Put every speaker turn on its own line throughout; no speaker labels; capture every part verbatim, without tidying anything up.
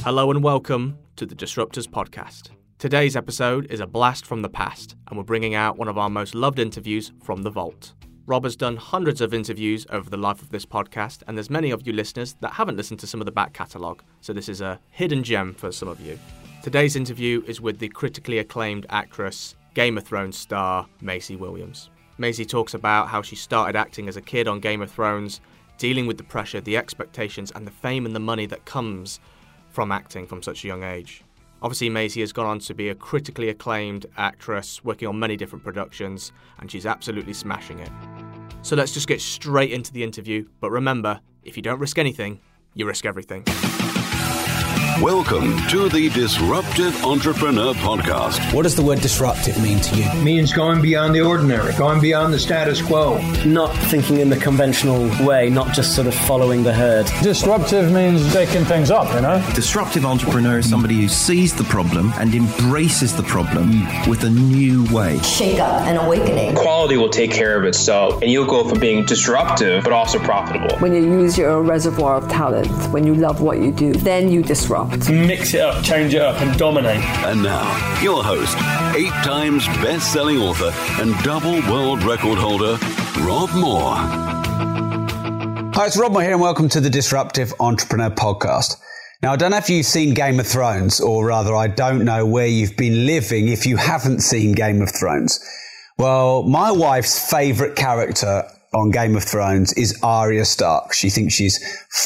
Hello and welcome to the Disruptors Podcast. Today's episode is a blast from the past, and we're bringing out one of our most loved interviews from the vault. Rob has done hundreds of interviews over the life of this podcast, and there's many of you listeners that haven't listened to some of the back catalogue, so this is a hidden gem for some of you. Today's interview is with the critically acclaimed actress, Game of Thrones star, Maisie Williams. Maisie talks about how she started acting as a kid on Game of Thrones, dealing with the pressure, the expectations, and the fame and the money that comes from acting from such a young age. Obviously, Maisie has gone on to be a critically acclaimed actress, working on many different productions, and she's absolutely smashing it. So let's just get straight into the interview, but remember, if you don't risk anything, you risk everything.
Welcome to the Disruptive Entrepreneur Podcast.
What does the word disruptive mean to you?
It means going beyond the ordinary, going beyond the status quo.
Not thinking in the conventional way, not just sort of following the herd.
Disruptive means taking things up, you know?
Disruptive entrepreneur is somebody who sees the problem and embraces the problem with a new way.
Shake up and awakening.
Quality will take care of itself, and you'll go from being disruptive but also profitable.
When you use your reservoir of talent, when you love what you do, then you disrupt.
Mix it up, change it up, and dominate.
And now, your host, eight times best-selling author and double world record holder, Rob Moore.
Hi, it's Rob Moore here, and welcome to the Disruptive Entrepreneur Podcast. Now, I don't know if you've seen Game of Thrones, or rather, I don't know where you've been living if you haven't seen Game of Thrones. Well, my wife's favourite character on Game of Thrones is Arya Stark. She thinks she's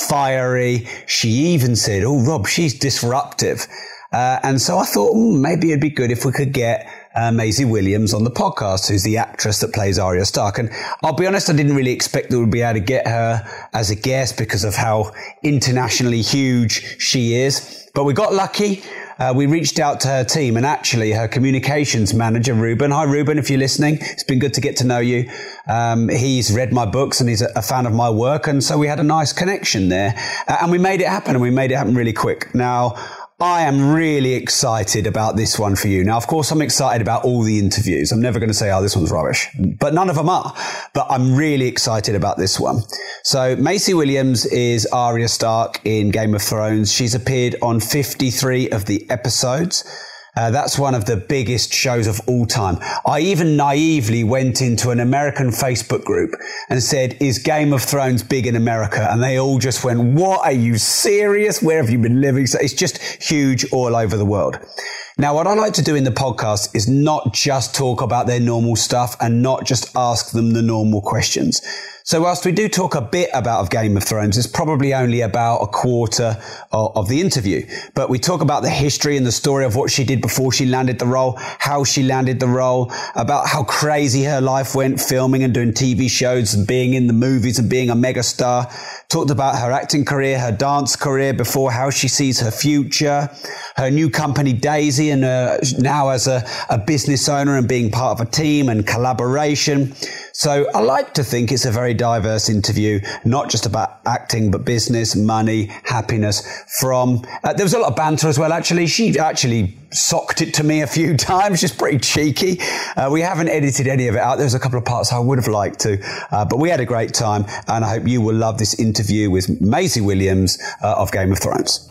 fiery. She even said, oh, Rob, she's disruptive. Uh, and so I thought mm, maybe it'd be good if we could get uh, Maisie Williams on the podcast, who's the actress that plays Arya Stark. And I'll be honest, I didn't really expect that we'd be able to get her as a guest because of how internationally huge she is. But we got lucky. Uh, we reached out to her team, and actually her communications manager, Ruben. Hi, Ruben, if you're listening. It's been good to get to know you. Um, he's read my books and he's a, a fan of my work. And so we had a nice connection there. Uh, and we made it happen, and we made it happen really quick. Now, I am really excited about this one for you. Now, of course, I'm excited about all the interviews. I'm never going to say, oh, this one's rubbish, but none of them are. But I'm really excited about this one. So Maisie Williams is Arya Stark in Game of Thrones. She's appeared on fifty-three of the episodes. Uh, that's one of the biggest shows of all time. I even naively went into an American Facebook group and said, is Game of Thrones big in America? And they all just went, what? Are you serious? Where have you been living? So it's just huge all over the world. Now, what I like to do in the podcast is not just talk about their normal stuff and not just ask them the normal questions. So whilst we do talk a bit about Game of Thrones, it's probably only about a quarter of, of the interview. But we talk about the history and the story of what she did before she landed the role, how she landed the role, about how crazy her life went filming and doing T V shows and being in the movies and being a megastar. Talked about her acting career, her dance career before, how she sees her future, her new company Daisy, and uh, now as a, a business owner and being part of a team and collaboration. So I like to think it's a very diverse interview, not just about acting, but business, money, happiness. From uh, there was a lot of banter as well, actually. She actually socked it to me a few times. She's pretty cheeky. Uh, we haven't edited any of it out. There's a couple of parts I would have liked to, uh, but we had a great time, and I hope you will love this interview with Maisie Williams uh, of Game of Thrones.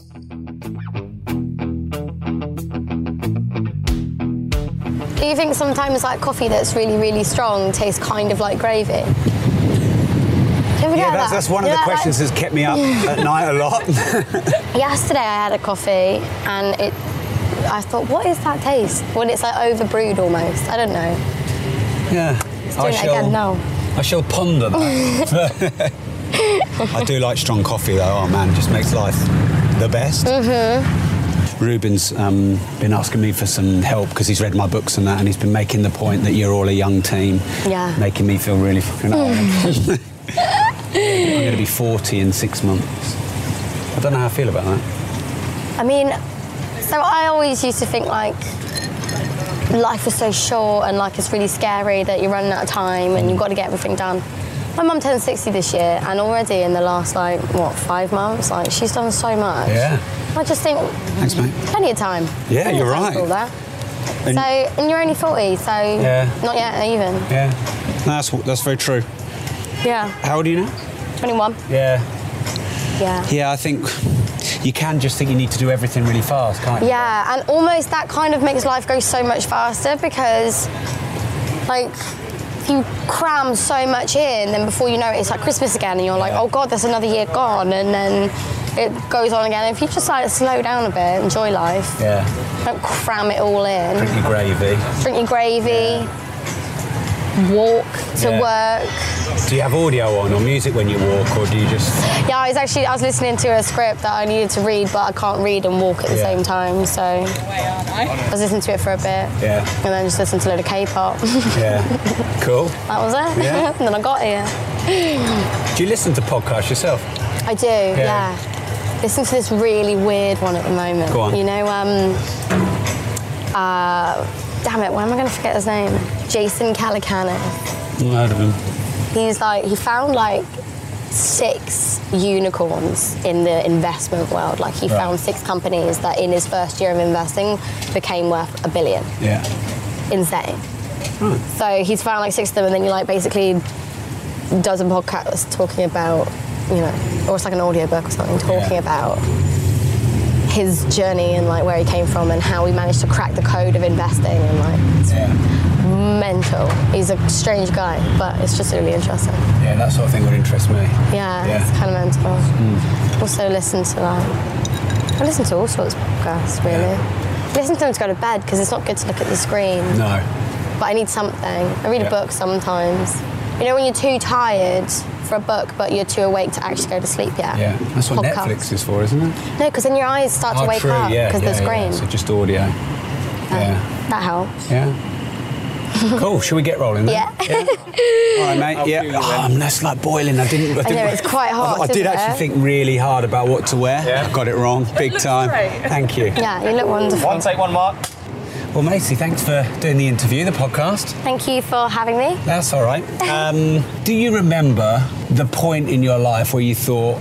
Do you think sometimes like coffee that's really, really strong tastes kind of like gravy?
Yeah, that's,
that?
that's one of
you
the questions that? that's kept me up at night a lot.
Yesterday I had a coffee and it, I thought, what is that taste? When it's like overbrewed almost. I don't know.
Yeah.
It's doing
I
it
shall,
again now.
I shall ponder that. I do like strong coffee though. Oh man, it just makes life the best. Mm-hmm. Ruben's um, been asking me for some help because he's read my books and that, and he's been making the point that you're all a young team.
Yeah.
Making me feel really fucking old. I'm going to be forty in six months. I don't know how I feel about that.
I mean, so I always used to think like life is so short and like it's really scary that you're running out of time and you've got to get everything done. My mum turned sixty this year, and already in the last, like, what, five months, like, she's done so much.
Yeah.
I just think...
Thanks, mate.
Plenty of time.
Yeah,
plenty
you're
of time
right.
for all that.
And,
so, and you're only forty, so
yeah.
Not yet even.
Yeah. No, that's, that's very true.
Yeah.
How old are you now?
twenty-one.
Yeah.
Yeah.
Yeah, I think you can just think you need to do everything really fast, can't you?
Yeah, and almost that kind of makes life go so much faster because, like, if you cram so much in, then before you know it, it's like Christmas again, and you're like, oh God, there's another year gone, and then it goes on again. If you just like slow down a bit, enjoy life.
Yeah.
Don't cram it all in.
Drink your gravy.
Drink your gravy. Yeah. Walk to yeah. work.
Do you have audio on or music when you walk, or do you just?
Yeah, I was actually I was listening to a script that I needed to read, but I can't read and walk at the yeah. same time, so I was listening to it for a bit. Yeah. And then just listened to a load of K-pop.
Yeah. Cool.
That was it. Yeah. And then I got here.
Do you listen to podcasts yourself?
I do. Yeah. yeah. Listen to this really weird one at the moment.
Go on.
You know, um, uh, damn it, why am I going to forget his name? Jason Calacanis.
I've heard of him.
He's like, he found like six unicorns in the investment world. Like he right. found six companies that in his first year of investing became worth a billion.
Yeah.
Insane. Hmm. So he's found like six of them, and then you like basically does a podcast talking about, you know, or it's like an audiobook or something, talking yeah. about his journey and like where he came from and how he managed to crack the code of investing, and like it's yeah. mental. He's a strange guy, but it's just really interesting.
Yeah, that sort of thing would interest me.
Yeah, yeah. It's kind of mental. Mm. Also listen to like, I listen to all sorts of podcasts really. Yeah. Listen to them to go to bed because it's not good to look at the screen.
No.
But I need something. I read yeah. a book sometimes. You know when you're too tired for a book, but you're too awake to actually go to sleep yet?
Yeah, that's what Podcast. Netflix is for, isn't it?
No, because then your eyes start
oh,
to wake
true.
up because
yeah,
yeah, the screen.
Yeah. So just audio.
Yeah. yeah. That helps.
Yeah. Cool. Shall we get rolling then?
Yeah.
yeah. All right, mate. I'll yeah. Oh, I'm that's like boiling. I didn't. I, didn't,
I know it's quite hot.
I, I did actually
it?
think really hard about what to wear. Yeah. I got it wrong, big time.
Great.
Thank you.
Yeah, you look wonderful.
One take, one mark.
Well, Macy, thanks for doing the interview, the podcast.
Thank you for having me.
That's all right. Um, do you remember the point in your life where you thought,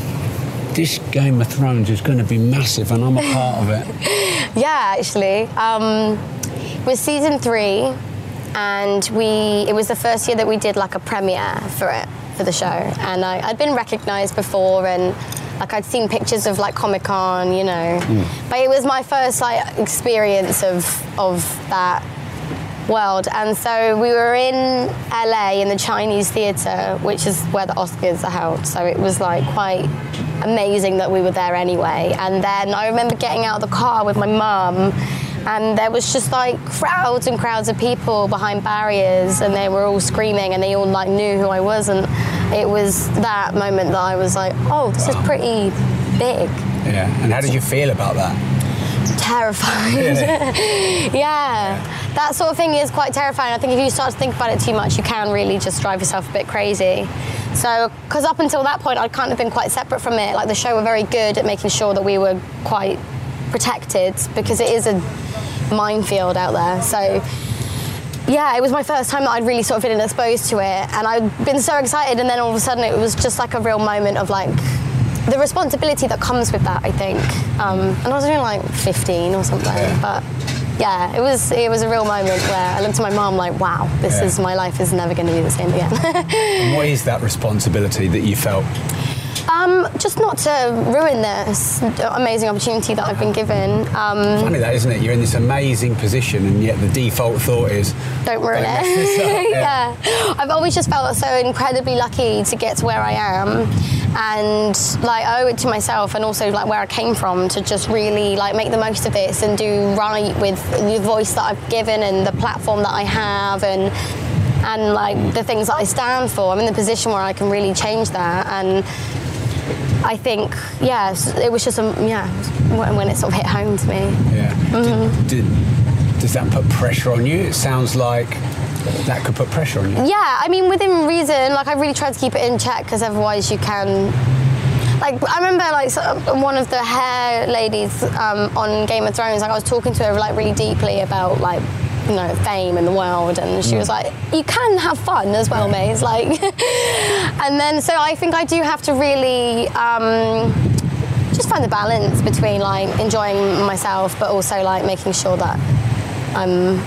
this Game of Thrones is going to be massive and I'm a part of it?
Yeah, actually. Um, it was season three, and we it was the first year that we did like a premiere for it, for the show. And I, I'd been recognised before, and like I'd seen pictures of like Comic-Con, you know, mm. but it was my first like experience of of that world. And so we were in L A in the Chinese Theatre, which is where the Oscars are held. So it was like quite amazing that we were there anyway. And then I remember getting out of the car with my mum, and there was just like crowds and crowds of people behind barriers, and they were all screaming, and they all like knew who I was. And it was that moment that I was like, oh, this wow. is pretty big.
Yeah. And how did you feel about that?
Terrified.
Really?
Yeah. That sort of thing is quite terrifying. I think if you start to think about it too much, you can really just drive yourself a bit crazy. So, because up until that point, I'd kind of been quite separate from it. Like the show were very good at making sure that we were quite protected, because it is a minefield out there. So, yeah, it was my first time that I'd really sort of been exposed to it, and I'd been so excited, and then all of a sudden it was just like a real moment of like the responsibility that comes with that, I think. Um, and I was only like fifteen or something, but yeah, it was it was a real moment where I looked at my mum like, wow, this yeah. is my life is never going to be the same again.
And what is that responsibility that you felt?
Um, just not to ruin this amazing opportunity that I've been given. Um,
Funny that, isn't it? You're in this amazing position, and yet the default thought is,
don't ruin
don't
it.
yeah.
yeah. I've always just felt so incredibly lucky to get to where I am, and like I owe it to myself, and also like where I came from, to just really like make the most of this and do right with the voice that I've given and the platform that I have, and and like the things that I stand for. I'm in the position where I can really change that. And I think, yeah, it was just, a, yeah, when it sort of hit home to me.
Yeah. Mm-hmm. Did, did, does that put pressure on you? It sounds like that could put pressure on you.
Yeah, I mean, within reason, like I really tried to keep it in check, because otherwise you can, like, I remember like one of the hair ladies um, on Game of Thrones, like I was talking to her like really deeply about like, you know, fame in the world, and she mm. was like, you can have fun as well, mate. It's like, and then so I think I do have to really um, just find the balance between like enjoying myself, but also like making sure that I'm,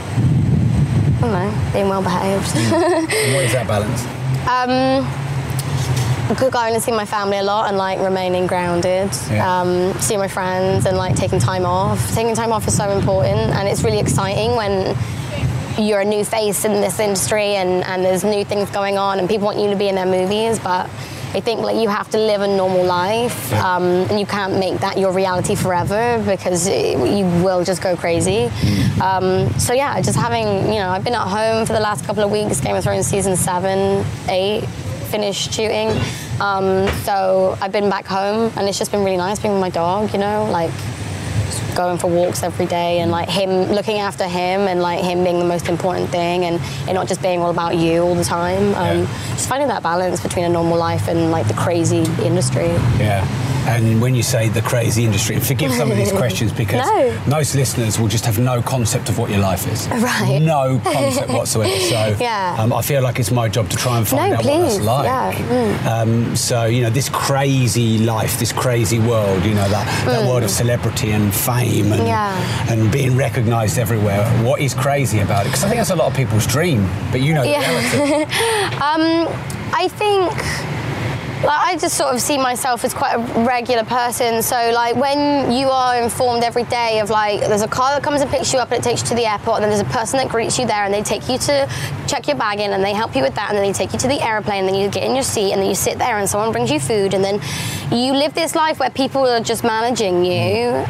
I don't know, being well behaved.
Mm. And what is that balance?
um, going to see my family a lot and like remaining grounded,
Yeah.
um, seeing my friends and like taking time off. Taking time off is so important, and it's really exciting when you're a new face in this industry and, and there's new things going on and people want you to be in their movies, but I think like you have to live a normal life,
Yeah.
um, and you can't make that your reality forever because it, you will just go crazy.
Mm.
Um, so yeah, just having, you know, I've been at home for the last couple of weeks, Game of Thrones season seven, eight, finished shooting. Um, so I've been back home and it's just been really nice being with my dog, you know, like going for walks every day and like him, looking after him and like him being the most important thing and it not just being all about you all the time. Um,
Yeah.
Just finding that balance between a normal life and like the crazy industry.
Yeah. And when you say the crazy industry, and forgive some of these questions because
No.
most listeners will just have no concept of what your life is.
Right.
No concept whatsoever. So
Yeah.
um, I feel like it's my job to try and find
No,
out what
please.
that's like.
Yeah. Mm.
Um, so, you know, this crazy life, this crazy world, you know, that, that world of celebrity and fame and,
Yeah.
and being recognised everywhere. What is crazy about it? Because I think that's a lot of people's dream, but you know the reality.
um, I think... Like, I just sort of see myself as quite a regular person. So, like, when you are informed every day of, like, there's a car that comes and picks you up and it takes you to the airport, and then there's a person that greets you there and they take you to check your bag in and they help you with that, and then they take you to the airplane, and then you get in your seat and then you sit there and someone brings you food, and then you live this life where people are just managing you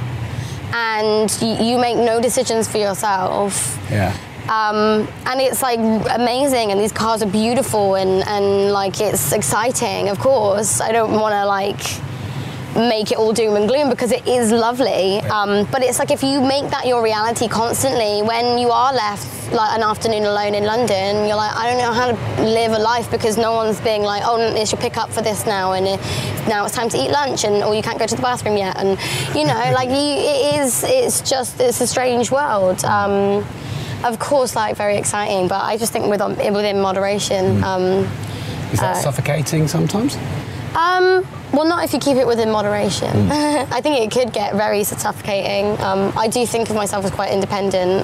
and you, you make no decisions for yourself.
Yeah.
Um, and it's like amazing, and these cars are beautiful, and, and like it's exciting. Of course, I don't want to like make it all doom and gloom because it is lovely. Um, but it's like if you make that your reality constantly, when you are left like an afternoon alone in London, you're like, I don't know how to live a life because no one's being like, oh, it's your pickup for this now, and it, now it's time to eat lunch, and or you can't go to the bathroom yet, and you know, like you, it is. It's just it's a strange world. Um, Of course, like very exciting, but I just think with, within moderation. Um,
Is that
uh,
suffocating sometimes?
Um, well, not if you keep it within moderation.
Mm.
I think it could get very suffocating. Um, I do think of myself as quite independent.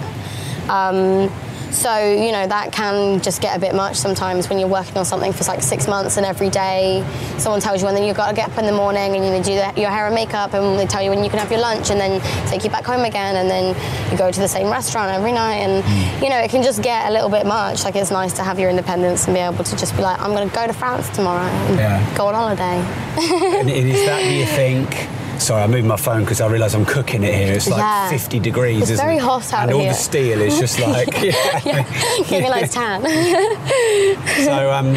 Um, so, you know, that can just get a bit much sometimes when you're working on something for like six months and every day someone tells you when then you've got to get up in the morning and you do the, your hair and makeup, and they tell you when you can have your lunch and then take you back home again, and then you go to the same restaurant every night, and, you know, it can just get a little bit much. Like, it's nice to have your independence and be able to just be like, I'm going to go to France tomorrow and
Yeah.
go on holiday.
And is that, do you think... Sorry, I moved my phone because I realise I'm cooking it here. It's like
Yeah.
fifty degrees,
It's
isn't
very
it?
hot out
And all
here.
the steel is just like... yeah.
Yeah, give me a nice tan.
So, um,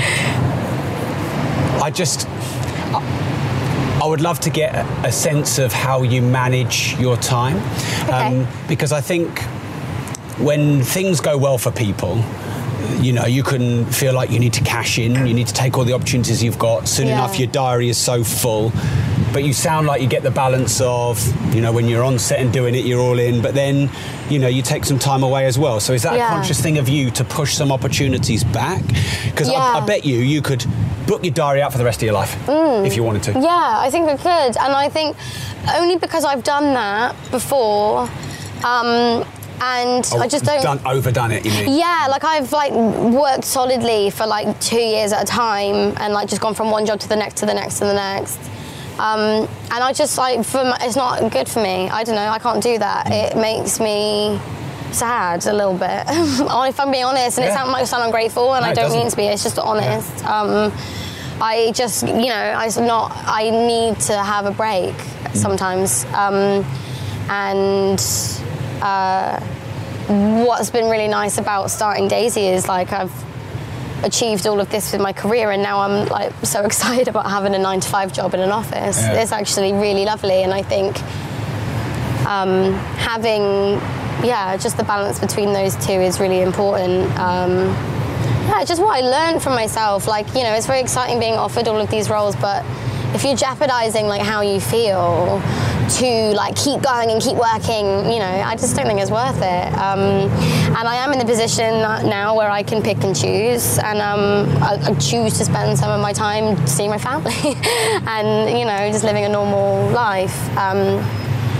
I just... I, I would love to get a, a sense of how you manage your time. Um,
Okay.
Because I think when things go well for people, you know, you can feel like you need to cash in, you need to take all the opportunities you've got. Soon
Yeah.
enough, your diary is so full. But you sound like you get the balance of, you know, when you're on set and doing it, you're all in. But then, you know, you take some time away as well. So is that
Yeah.
a conscious thing of you to push some opportunities back? Because
Yeah.
I, I bet you, you could book your diary out for the rest of your life if you wanted to.
Yeah, I think I could. And I think only because I've done that before, um, and
Oh,
I just don't...
Done, overdone it, you mean?
Yeah, like I've like worked solidly for like two years at a time and like just gone from one job to the next to the next to the next. Um, and I just like, for my, it's not good for me. I don't know, I can't do that. It makes me sad a little bit, if I'm being honest. And
Yeah.
it sound, might sound ungrateful, and
No,
I
it
don't
doesn't.
mean to be, it's just honest. Um, I just, you know, I not, I need to have a break sometimes. Um, and uh, what's been really nice about starting Daisy is like I've achieved all of this with my career, and now I'm like so excited about having a nine to five job in an office.
Yeah.
It's actually really lovely, and I think um, having, yeah, just the balance between those two is really important. Um, yeah, just what I learned from myself. Like, you know, it's very exciting being offered all of these roles, but if you're jeopardizing like how you feel to like keep going and keep working, you know, I just don't think it's worth it. Um, and I am in the position now where I can pick and choose, and um, I, I choose to spend some of my time seeing my family and, you know, just living a normal life. Um,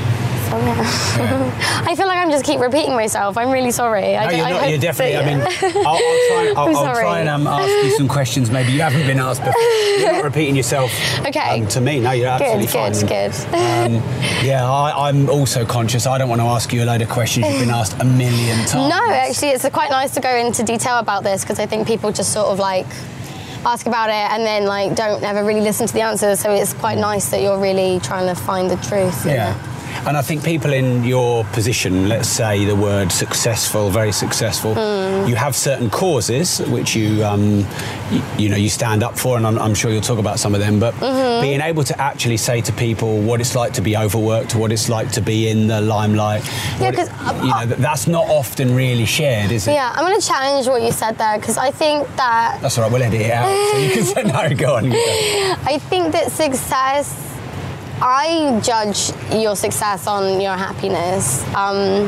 So yeah, yeah. I feel like I'm just keep repeating myself. I'm really sorry.
No,
I,
you're
I
not. You're definitely.
that,
I mean, I'll, I'll try. I'll,
I'm
I'll
sorry.
try and um, ask you some questions. Maybe you haven't been asked before. You're not repeating yourself.
Okay.
Um, to me, no, you're absolutely
good,
fine.
Good, good, good.
Um, yeah, I, I'm also conscious. I don't want to ask you a load of questions you've been asked a million times.
No, actually, it's quite nice to go into detail about this because I think people just sort of like ask about it and then like don't ever really listen to the answers. So it's quite nice that you're really trying to find the truth.
Yeah. Know? And I think people in your position, let's say the word successful, very successful, mm. you have certain causes which you, um, you, you know, you stand up for, and I'm, I'm sure you'll talk about some of them, but mm-hmm. being able to actually say to people what it's like to be overworked, what it's like to be in the limelight,
yeah, because
it, you know, that's not often really shared, is it?
Yeah, I'm going to challenge what you said there, because I think that...
That's all right, we'll edit it out, so you can say, no, go on. Go.
I think that success... I judge your success on your happiness. Um,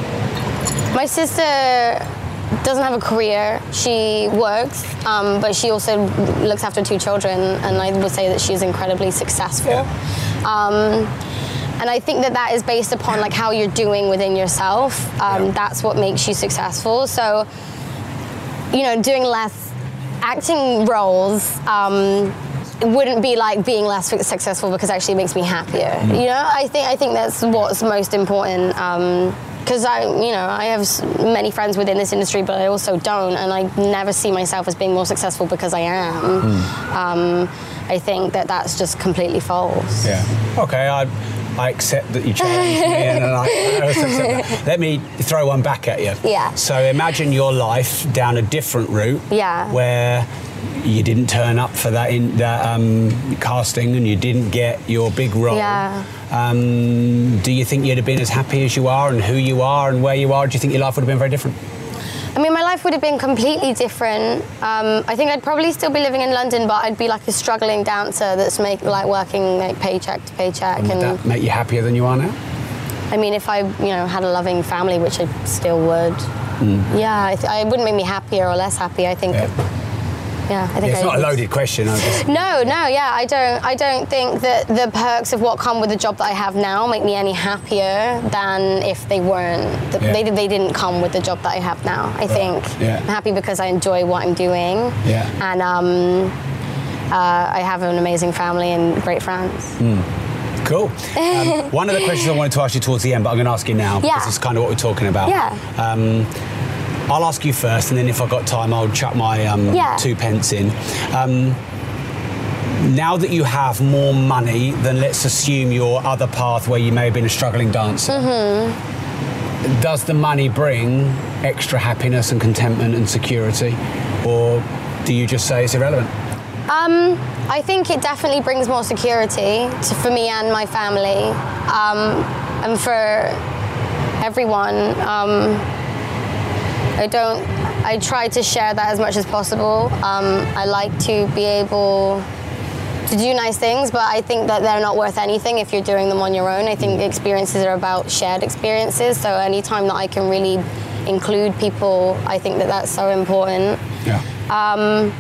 my sister doesn't have a career. She works, um, but she also looks after two children, and I would say that she's incredibly successful. Yeah. Um, and I think that that is based upon like how you're doing within yourself. Um, yeah. That's what makes you successful. So, you know, doing less acting roles, um, it wouldn't be like being less successful because actually it makes me happier. Mm. You know, I think I think that's what's most important. Because um, I, you know, I have many friends within this industry, but I also don't, and I never see myself as being more successful because I am. Mm. Um, I think that that's just completely false.
Yeah. Okay. I. I accept that you challenged me, and I, I accept that. Let me throw one back at you.
Yeah.
So imagine your life down a different route.
Yeah.
Where you didn't turn up for that in that um, casting, and you didn't get your big role.
Yeah.
Um, do you think you'd have been as happy as you are, and who you are, and where you are? Do you think your life would have been very different?
I mean, my life would have been completely different. Um, I think I'd probably still be living in London, but I'd be like a struggling dancer that's make, like working like paycheck to paycheck.
And would
and
that make you happier than you are now?
I mean, if I, you know, had a loving family, which I still would, mm. yeah, I, th- I wouldn't make me happier or less happy. I think.
Yeah.
Yeah, I think
yeah, it's
I
not a loaded question. I just...
No, no, yeah, I don't. I don't think that the perks of what come with the job that I have now make me any happier than if they weren't. The, yeah. They they didn't come with the job that I have now. I right. think yeah. I'm happy because I enjoy what I'm doing.
Yeah.
And um, uh, I have an amazing family and great friends.
Mm. Cool. Um, one of the questions I wanted to ask you towards the end, but I'm going to ask you now
yeah.
because it's kind of what we're talking about.
Yeah.
Um, I'll ask you first, and then if I've got time, I'll chuck my um,
yeah.
two pence in. Um, now that you have more money than, let's assume, your other path where you may have been a struggling dancer,
mm-hmm.
does the money bring extra happiness and contentment and security, or do you just say it's irrelevant?
Um, I think it definitely brings more security to, for me and my family, um, and for everyone. Um, I don't, I try to share that as much as possible. Um, I like to be able to do nice things, but I think that they're not worth anything if you're doing them on your own. I think experiences are about shared experiences, so anytime that I can really include people, I think that that's so important.
Yeah.
Um,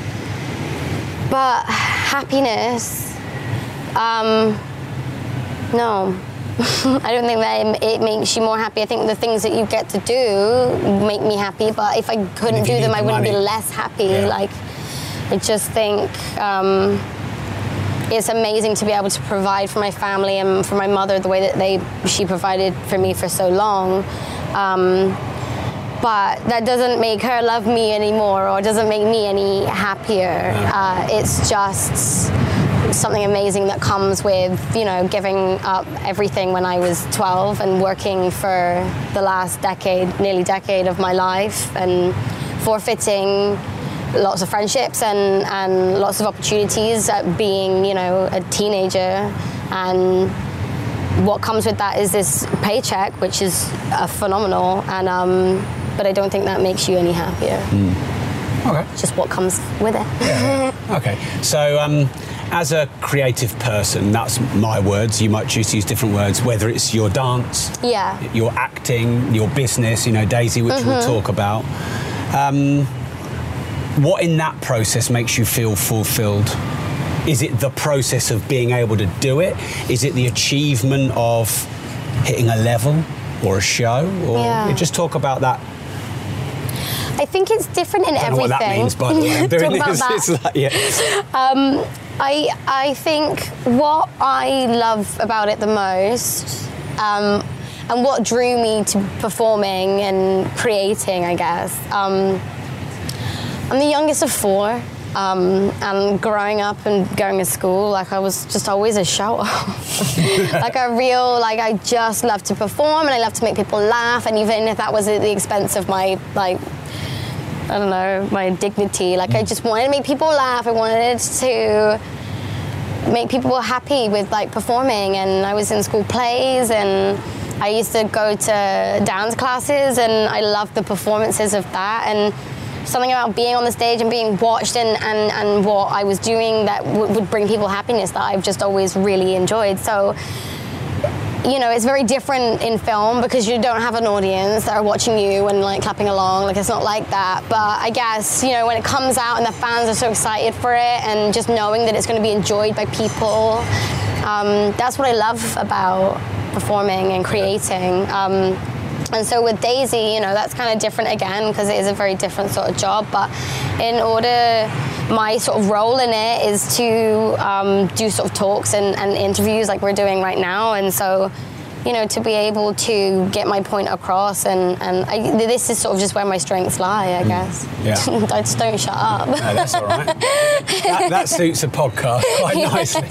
but happiness, um, no. I don't think that it makes you more happy. I think the things that you get to do make me happy, but if I couldn't do them, I wouldn't be less happy.
Yeah.
Like, I just think um, it's amazing to be able to provide for my family and for my mother the way that they she provided for me for so long. Um, but that doesn't make her love me anymore, or doesn't make me any happier. Uh, it's just something amazing that comes with, you know, giving up everything when I was twelve and working for the last decade, nearly decade of my life, and forfeiting lots of friendships and, and lots of opportunities at being, you know, a teenager. And what comes with that is this paycheck, which is uh, phenomenal, and um, but I don't think that makes you any happier.
Mm. Okay.
It's just what comes with it.
Yeah. Okay. So, um, as a creative person, that's my words. You might choose to use different words, whether it's your dance,
yeah,
your acting, your business, you know, Daisy, which mm-hmm. we'll talk about. Um, what in that process makes you feel fulfilled? Is it the process of being able to do it? Is it the achievement of hitting a level or a show? Or
Yeah.
just talk about that.
I think it's different in
I don't know
everything.
what that means, by the way. I'm doing
Talk about
this.
that.
It's like, yeah.
Um, I I think what I love about it the most, um, and what drew me to performing and creating, I guess. Um, I'm the youngest of four, um, and growing up and going to school, like I was just always a shower. Like a real, like I just love to perform and I love to make people laugh, and even if that was at the expense of my like. I don't know, my dignity. Like I just wanted to make people laugh. I wanted to make people happy with like performing, and I was in school plays and I used to go to dance classes, and I loved the performances of that, and something about being on the stage and being watched and, and, and what I was doing that w- would bring people happiness that I've just always really enjoyed. So you know, it's very different in film because you don't have an audience that are watching you and like clapping along. Like it's not like that. But I guess, you know, when it comes out and the fans are so excited for it and just knowing that it's going to be enjoyed by people, um, that's what I love about performing and creating. Um, and so with Daisy, you know, that's kind of different again because it is a very different sort of job. But in order, my sort of role in it is to um, do sort of talks and, and interviews like we're doing right now. And so, you know, to be able to get my point across, and, and I, this is sort of just where my strengths lie, I guess.
Yeah.
I just don't shut up.
No, that's all right. that, that suits a podcast quite nicely.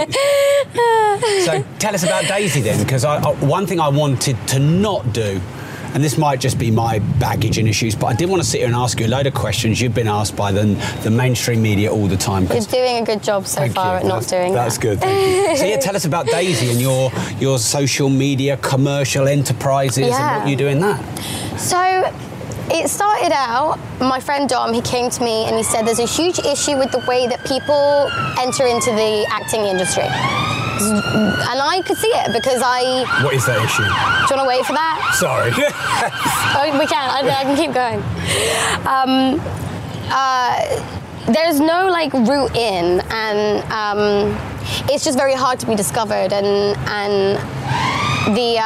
So tell us about Daisy then, because I, I, one thing I wanted to not do, and this might just be my baggage and issues, but I did want to sit here and ask you a load of questions you've been asked by the, the mainstream media all the time.
You're doing a good job so far
you.
at not
that's,
doing
that's
that.
That's good, thank you. So yeah, tell us about Daisy and your, your social media commercial enterprises
Yeah.
and what you do in that.
So it started out, my friend Dom, he came to me and he said there's a huge issue with the way that people enter into the acting industry. And I could see it because I...
What is that issue?
Do you want to wait for that?
Sorry.
Oh, we can. I, I can keep going. Um, uh, there's no like route in, and um, it's just very hard to be discovered. And and the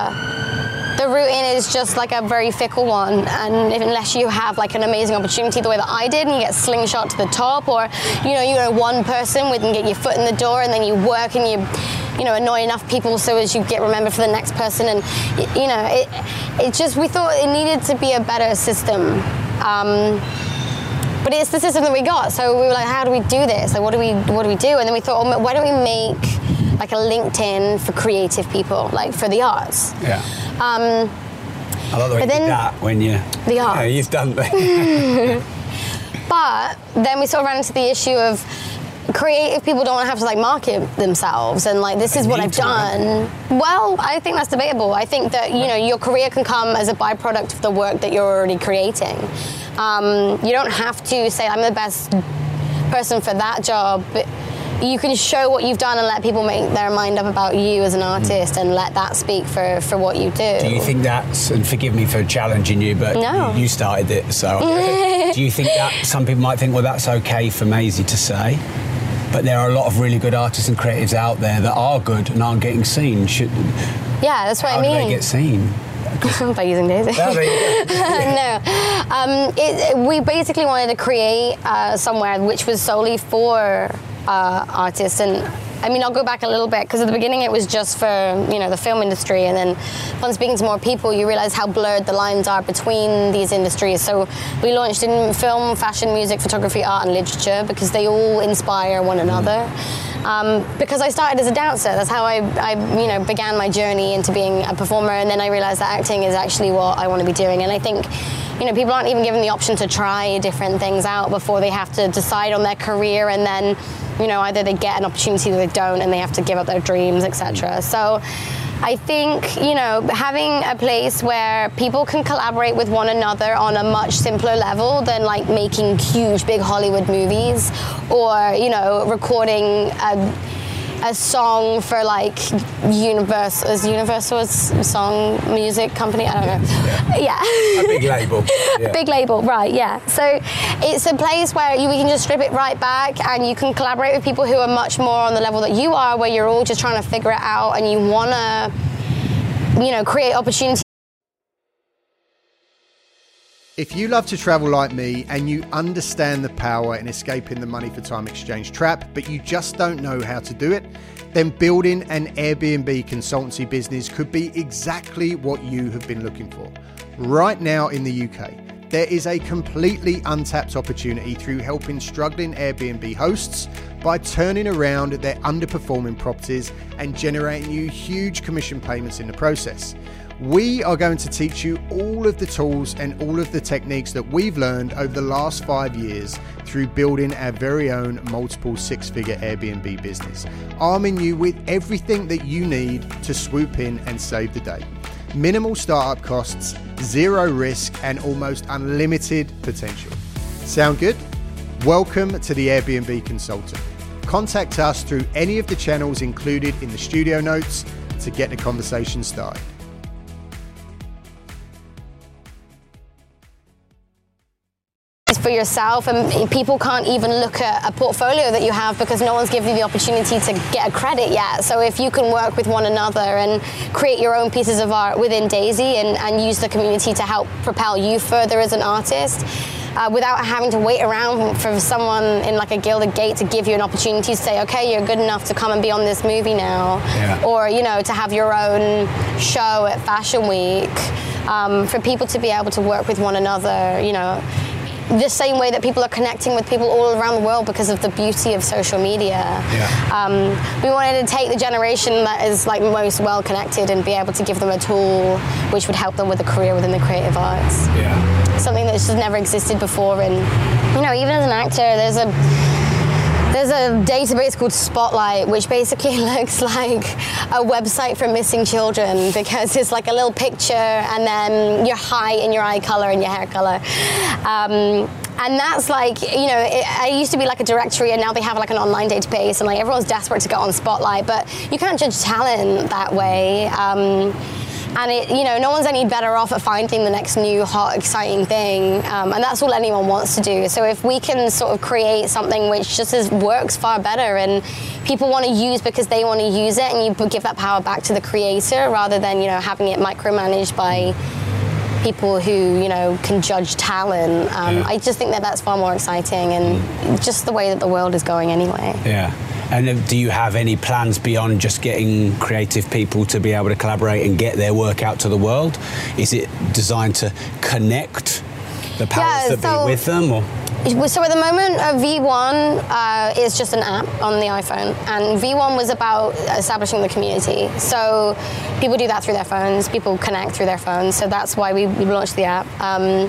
uh, the route in is just like a very fickle one. And if, unless you have like an amazing opportunity the way that I did, and you get slingshot to the top, or you know you know one person with and get your foot in the door, and then you work and you. you know, annoy enough people so as you get remembered for the next person. And, you know, it it just, we thought it needed to be a better system. Um, but it's the system that we got. So we were like, how do we do this? Like, what do we, what do we do? And then we thought, oh, why don't we make like a LinkedIn for creative people, like for the arts?
Yeah.
Um,
I like the way you did that when you...
The arts.
Yeah, you've done that.
But then we sort of ran into the issue of creative people don't want to have to like market themselves and like this is what I've done. Well, I think that's debatable. I think that you know your career can come as a byproduct of the work that you're already creating. Um, you don't have to say I'm the best person for that job, but you can show what you've done and let people make their mind up about you as an artist and let that speak for, for what you do.
Do you think that's, and forgive me for challenging you, but
no.
you, you started it, so do you think that some people might think, well, that's okay for Maisie to say? But there are a lot of really good artists and creatives out there that are good and aren't getting seen. Should,
yeah, that's what
how
I mean.
How do they get seen?
By using Daisy.
Oh, there you go.
No. Um, it, we basically wanted to create uh, somewhere which was solely for uh, artists. And I mean, I'll go back a little bit because at the beginning it was just for, you know, the film industry. And then upon speaking to more people, you realize how blurred the lines are between these industries. So we launched in film, fashion, music, photography, art, and literature because they all inspire one another. Um, because I started as a dancer, that's how I, I, you know, began my journey into being a performer, and then I realized that acting is actually what I want to be doing. And I think, you know, people aren't even given the option to try different things out before they have to decide on their career, and then, you know, either they get an opportunity or they don't, and they have to give up their dreams, et cetera. So I think, you know, having a place where people can collaborate with one another on a much simpler level than like making huge, big Hollywood movies or, you know, recording a, a song for like Universal, is Universal a song music company? I don't know. Yeah.
yeah. A big label. Yeah.
Big label, right, yeah. So it's a place where you, we can just strip it right back and you can collaborate with people who are much more on the level that you are, where you're all just trying to figure it out and you want to you know, create opportunities.
If you love to travel like me and you understand the power in escaping the money for time exchange trap, but you just don't know how to do it, then building an Airbnb consultancy business could be exactly what you have been looking for. Right now in the U K, there is a completely untapped opportunity through helping struggling Airbnb hosts by turning around their underperforming properties and generating you huge commission payments in the process. We are going to teach you all of the tools and all of the techniques that we've learned over the last five years through building our very own multiple six-figure Airbnb business, arming you with everything that you need to swoop in and save the day. Minimal startup costs, zero risk, and almost unlimited potential. Sound good? Welcome to the Airbnb Consultant. Contact us through any of the channels included in the studio notes to get the conversation started.
For yourself, and people can't even look at a portfolio that you have because no one's given you the opportunity to get a credit yet. So if you can work with one another and create your own pieces of art within Daisy and, and use the community to help propel you further as an artist, Uh, without having to wait around for someone in like a gilded gate to give you an opportunity to say, okay, you're good enough to come and be on this movie now. Yeah. Or, you know, to have your own show at Fashion Week. Um, for people to be able to work with one another, you know, the same way that people are connecting with people all around the world because of the beauty of social media. Yeah. Um, we wanted to take the generation that is like most well connected and be able to give them a tool which would help them with a career within the creative arts. Yeah. Something that's just never existed before. And, you know, even as an actor, there's a There's a database called Spotlight, which basically looks like a website for missing children because it's like a little picture and then your height and your eye color and your hair color. Um, and that's like, you know, it, it used to be like a directory and now they have like an online database and like everyone's desperate to get on Spotlight, but you can't judge talent that way. Um, And it, you know, no one's any better off at finding the next new, hot, exciting thing, um, and that's all anyone wants to do. So if we can sort of create something which just is, works far better and people want to use because they want to use it, and you give that power back to the creator rather than, you know, having it micromanaged by people who, you know, can judge talent. Um, yeah. I just think that that's far more exciting and just the way that the world is going anyway.
Yeah. And do you have any plans beyond just getting creative people to be able to collaborate and get their work out to the world? Is it designed to connect the powers yeah, that so, be with them? Or?
So at the moment, uh, V one uh, is just an app on the iPhone, and V one was about establishing the community. So people do that through their phones, people connect through their phones, so that's why we, we launched the app. Um,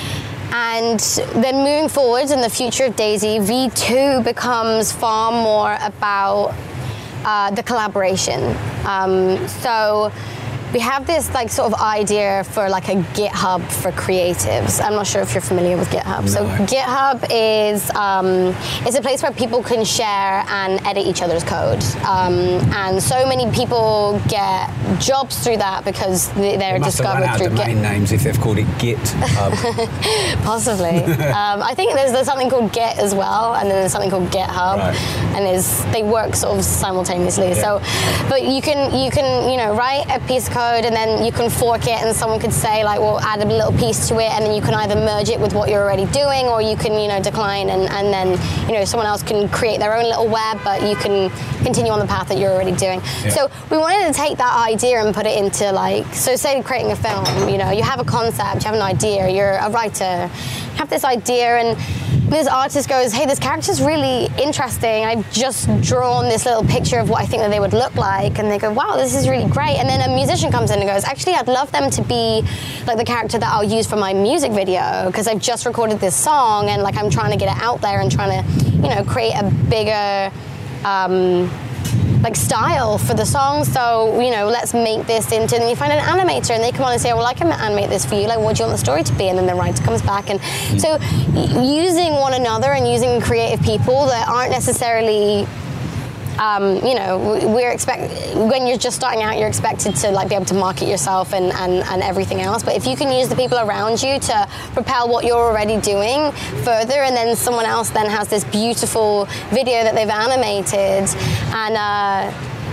And then moving forward in the future of Daisy, V two becomes far more about uh, the collaboration. Um, so we have this like sort of idea for like a GitHub for creatives. I'm not sure if you're familiar with GitHub. No. So GitHub is um, it's a place where people can share and edit each other's code. Um, and so many people get jobs through that because they're
they must
discovered
have run out
through
domain
Git.
names if they've called it GitHub.
Possibly. um, I think there's, there's something called Git as well, and then there's something called GitHub, right. and there's they work sort of simultaneously. Yeah. So, but you can you can you know write a piece of code and then you can fork it, and someone could say like, well, add a little piece to it, and then you can either merge it with what you're already doing, or you can you know decline, and and then you know someone else can create their own little web, but you can continue on the path that you're already doing. Yeah. So we wanted to take that idea and put it into like, so say creating a film, you know, you have a concept, you have an idea, you're a writer, you have this idea, and this artist goes, hey, this character's really interesting. I've just drawn this little picture of what I think that they would look like. And they go, wow, this is really great. And then a musician comes in and goes, actually, I'd love them to be like the character that I'll use for my music video because I've just recorded this song and like I'm trying to get it out there and trying to, you know, create a bigger um, like style for the song. So, you know, let's make this into, and then you find an animator and they come on and say, well, I can animate this for you. Like, what do you want the story to be? And then the writer comes back. And mm-hmm. so using one another and using creative people that aren't necessarily, um, you know, we're expect when you're just starting out, you're expected to like be able to market yourself and, and, and everything else. But if you can use the people around you to propel what you're already doing further, and then someone else then has this beautiful video that they've animated, and uh,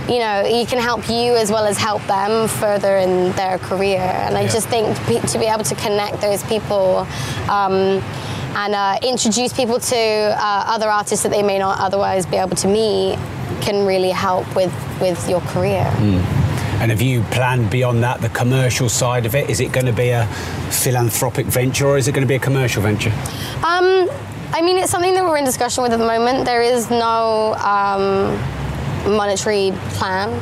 you know, you can help you as well as help them further in their career. And I yeah. just think to be able to connect those people um, and uh, introduce people to uh, other artists that they may not otherwise be able to meet can really help with, with your career.
Mm. And have you planned beyond that, the commercial side of it? Is it going to be a philanthropic venture or is it going to be a commercial venture?
Um, I mean, it's something that we're in discussion with at the moment. There is no um, monetary plan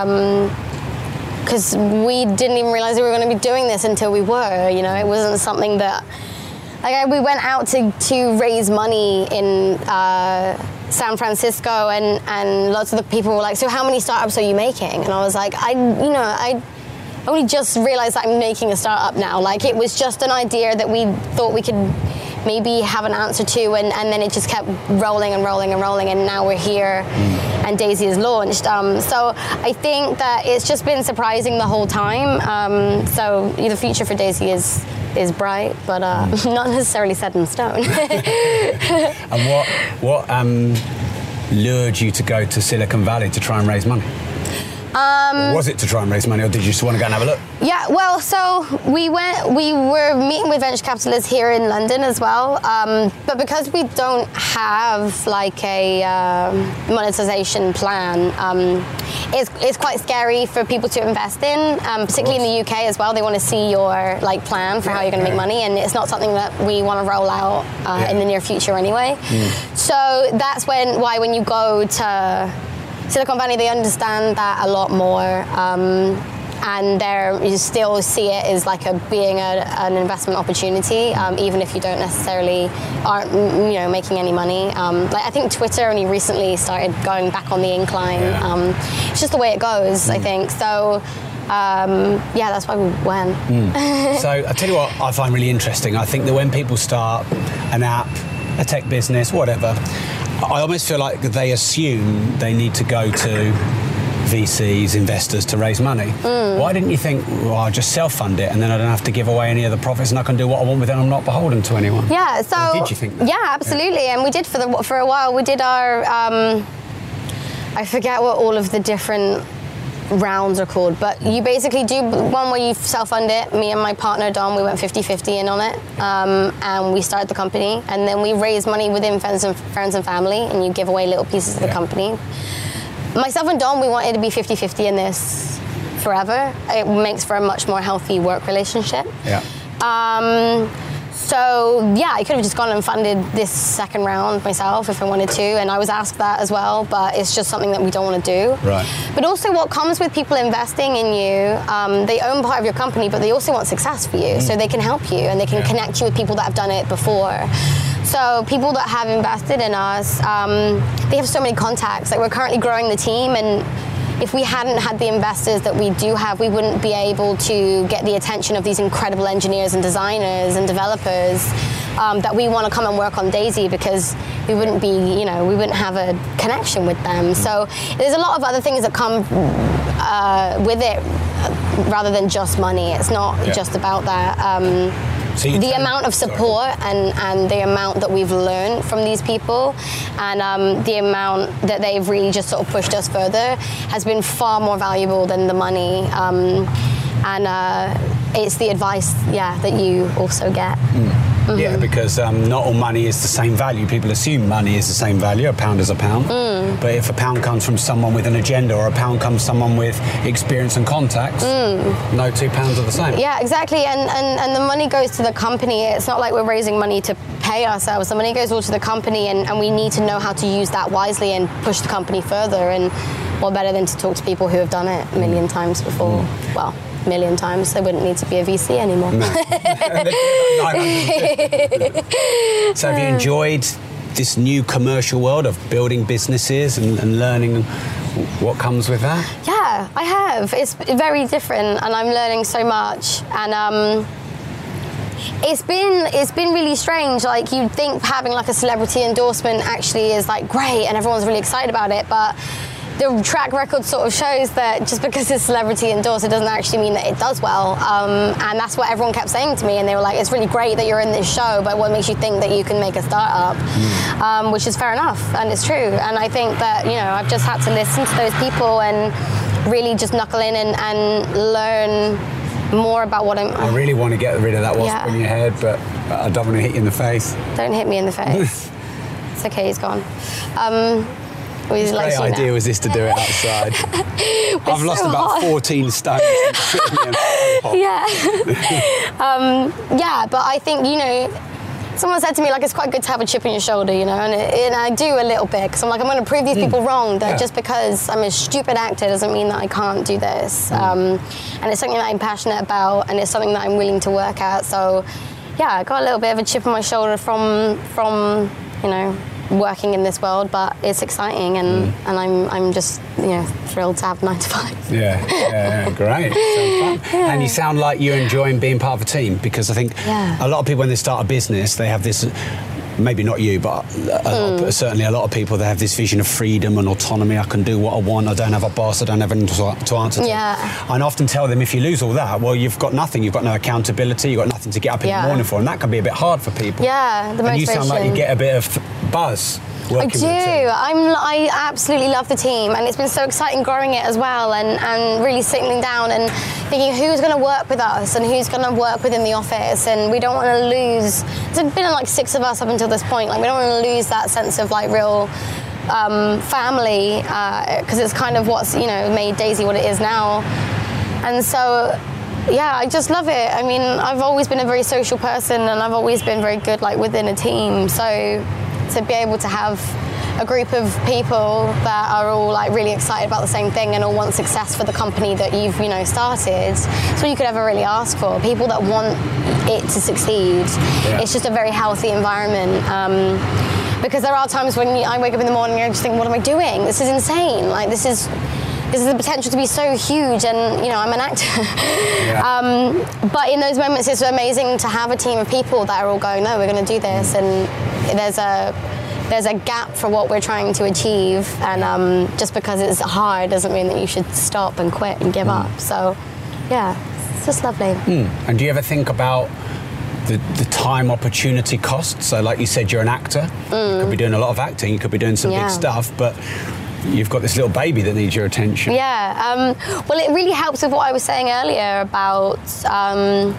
because um, we didn't even realize we were going to be doing this until we were. You know, it wasn't something that... Like, we went out to, to raise money in... Uh, San Francisco, and, and lots of the people were like, so how many startups are you making? And I was like, I, you know, I only just realized that I'm making a startup now. Like, it was just an idea that we thought we could maybe have an answer to, and, and then it just kept rolling and rolling and rolling, and now we're here, and Daisy is launched. Um, so I think that it's just been surprising the whole time. Um, so the future for Daisy is is bright, but uh, not necessarily set in stone.
And what what um, lured you to go to Silicon Valley to try and raise money? Um, was it to try and raise money, or did you just want to go and have a look?
Yeah, well, so we went. We were meeting with venture capitalists here in London as well, um, but because we don't have like a uh, monetization plan, um, it's it's quite scary for people to invest in, um, particularly in the U K as well. They want to see your like plan for yeah, how you're going to yeah. make money, and it's not something that we want to roll out uh, yeah. in the near future anyway. Mm. So that's when why when you go to Silicon Valley, they understand that a lot more, um, and they you still see it as like a being a, an investment opportunity, um, even if you don't necessarily aren't you know making any money. Um, like I think Twitter only recently started going back on the incline. Yeah. Um, it's just the way it goes, mm. I think. So. Um, yeah, that's why we went.
Mm. So I tell you what I find really interesting. I think that when people start an app, a tech business, whatever, I almost feel like they assume they need to go to V Cs, investors to raise money. Mm. Why didn't you think, well, I'll just self-fund it and then I don't have to give away any of the profits and I can do what I want with it and I'm not beholden to anyone?
Yeah, so...
Or did you think that?
Yeah, absolutely. Yeah. And we did for the for a while. We did our... Um, I forget what all of the different rounds are called, but you basically do one where you self-fund it. Me and my partner Dom, we went fifty-fifty in on it, um, and we started the company, and then we raised money within friends and friends and family, and you give away little pieces of yeah. the company. Myself and Dom, we wanted to be fifty-fifty in this forever. It makes for a much more healthy work relationship.
Yeah.
Um, So, yeah, I could have just gone and funded this second round myself if I wanted to, and I was asked that as well, but it's just something that we don't want to do.
Right.
But also what comes with people investing in you, um, they own part of your company, but they also want success for you, mm. so they can help you, and they can yeah. connect you with people that have done it before. So people that have invested in us, um, they have so many contacts. Like, we're currently growing the team, and if we hadn't had the investors that we do have, we wouldn't be able to get the attention of these incredible engineers and designers and developers um, that we want to come and work on Daisy, because we wouldn't be, you know, we wouldn't have a connection with them. So there's a lot of other things that come uh, with it rather than just money. It's not yeah. just about that. Um, So the amount of support and, and the amount that we've learned from these people, and um, the amount that they've really just sort of pushed us further, has been far more valuable than the money. Um, and uh, it's the advice, yeah, that you also get.
Mm. Mm-hmm. Yeah, because um, not all money is the same value. People assume money is the same value. A pound is a pound. Mm. But if a pound comes from someone with an agenda, or a pound comes from someone with experience and contacts, mm. no two pounds are the same.
Yeah, exactly. And, and and the money goes to the company. It's not like we're raising money to pay ourselves. The money goes all to the company, and, and we need to know how to use that wisely and push the company further. And what better than to talk to people who have done it a million times before? Mm. Well, million times, they wouldn't need to be a V C anymore. No.
So have you enjoyed this new commercial world of building businesses and, and learning what comes with that?
Yeah, I have. It's very different, and I'm learning so much. And um, it's been it's been really strange. Like, you'd think having like a celebrity endorsement actually is like great, and everyone's really excited about it, but the track record sort of shows that just because it's celebrity endorsed, it doesn't actually mean that it does well. Um, and that's what everyone kept saying to me. And they were like, it's really great that you're in this show, but what makes you think that you can make a startup? Mm. Um, which is fair enough, and it's true. And I think that, you know, I've just had to listen to those people and really just knuckle in and, and learn more about what I'm...
I really want to get rid of that wasp
yeah.
in your head, but I don't want to hit you in the face.
Don't hit me in the face. It's okay, he's gone. Um,
His great idea now. was this to do it outside. I've lost so about hot. fourteen stones.
yeah. um, yeah, but I think, you know, someone said to me, like, it's quite good to have a chip on your shoulder, you know, and, it, and I do a little bit, because I'm like, I'm going to prove these mm. people wrong, that yeah. just because I'm a stupid actor doesn't mean that I can't do this. Mm. Um, and it's something that I'm passionate about, and it's something that I'm willing to work at. So, yeah, I got a little bit of a chip on my shoulder from, from you know, working in this world, but it's exciting, and, mm. and I'm I'm just, you know, thrilled to have nine to five.
Yeah, yeah, yeah great. So fun. Yeah. And you sound like you're enjoying being part of a team, because I think yeah. a lot of people when they start a business, they have this, maybe not you, but a mm. lot, certainly a lot of people, they have this vision of freedom and autonomy. I can do what I want. I don't have a boss. I don't have anything to, to answer to.
Yeah.
And I often tell them, if you lose all that, well, you've got nothing. You've got no accountability. You've got nothing to get up in yeah. the morning for, and that can be a bit hard for people.
Yeah, the motivation.
And you sound like you get a bit of buzz.
I do. I'm. I absolutely love the team, and it's been so exciting growing it as well, and, and really sitting down and thinking who's going to work with us and who's going to work within the office, and we don't want to lose. There's been like six of us up until this point. Like we don't want to lose that sense of like real um, family, because uh, it's kind of what's, you know, made Daisy what it is now, and so. Yeah, I just love it. I mean, I've always been a very social person, and I've always been very good like within a team. So to be able to have a group of people that are all like really excited about the same thing and all want success for the company that you've, you know, started, it's what you could ever really ask for. People that want it to succeed. Yeah. It's just a very healthy environment. Um, because there are times when I wake up in the morning and I just think, what am I doing? This is insane. Like this is... This is the potential to be so huge, and you know, I'm an actor. Yeah. um, but in those moments, it's amazing to have a team of people that are all going, no, we're going to do this, and there's a there's a gap for what we're trying to achieve, and um, just because it's hard doesn't mean that you should stop and quit and give mm. up. So, yeah, it's just lovely.
Mm. And do you ever think about the, the time opportunity cost? So, like you said, you're an actor. Mm. You could be doing a lot of acting. You could be doing some yeah. big stuff, but you've got this little baby that needs your attention.
Yeah, um, well, it really helps with what I was saying earlier about um,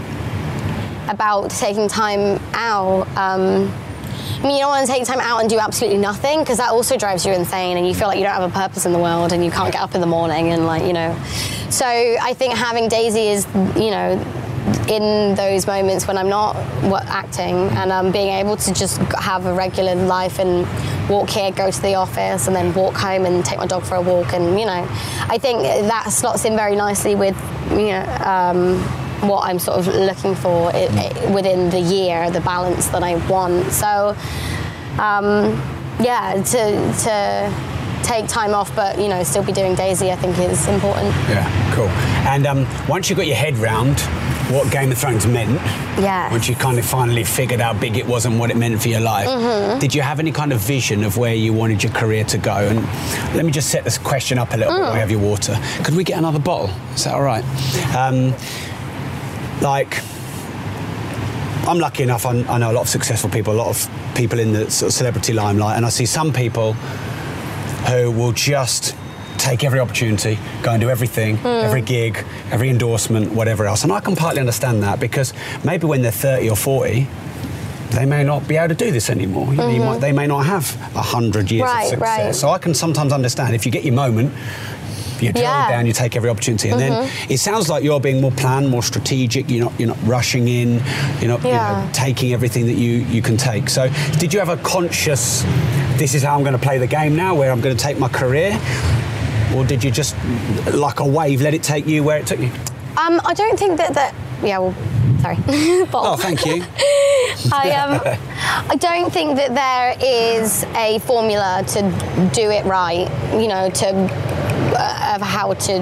about taking time out. Um, I mean, you don't want to take time out and do absolutely nothing, because that also drives you insane, and you feel like you don't have a purpose in the world, and you can't get up in the morning, and like, you know. So I think having Daisy is, you know, in those moments when I'm not acting, and um, being able to just have a regular life and walk here, go to the office, and then walk home and take my dog for a walk, and you know, I think that slots in very nicely with, you know, um, what I'm sort of looking for it, it, within the year, the balance that I want. So, um, yeah, to to. take time off, but you know, still be doing Daisy, I think is important.
Yeah, cool. And um, once you got your head round what Game of Thrones meant,
yeah,
once you kind of finally figured how big it was and what it meant for your life, mm-hmm. did you have any kind of vision of where you wanted your career to go? And let me just set this question up a little mm. bit while I have your water. Could we get another bottle? Is that all right? Um, like, I'm lucky enough, I, I know a lot of successful people, a lot of people in the sort of celebrity limelight, and I see some people who will just take every opportunity, go and do everything, mm. every gig, every endorsement, whatever else. And I can partly understand that, because maybe when they're thirty or forty, they may not be able to do this anymore. You know, mm-hmm. you might, they may not have a hundred years right, of success. Right. So I can sometimes understand, if you get your moment, you drill yeah. down, you take every opportunity, and mm-hmm. then it sounds like you're being more planned, more strategic. You're not, you're not rushing in. You're not yeah. you know, taking everything that you, you can take. So, did you have a conscious, this is how I'm going to play the game now, where I'm going to take my career, or did you just, like a wave, let it take you where it took you?
Um, I don't think that that. Yeah, well, sorry.
Oh, thank you.
I um, I don't think that there is a formula to do it right. You know, to. Uh, of how to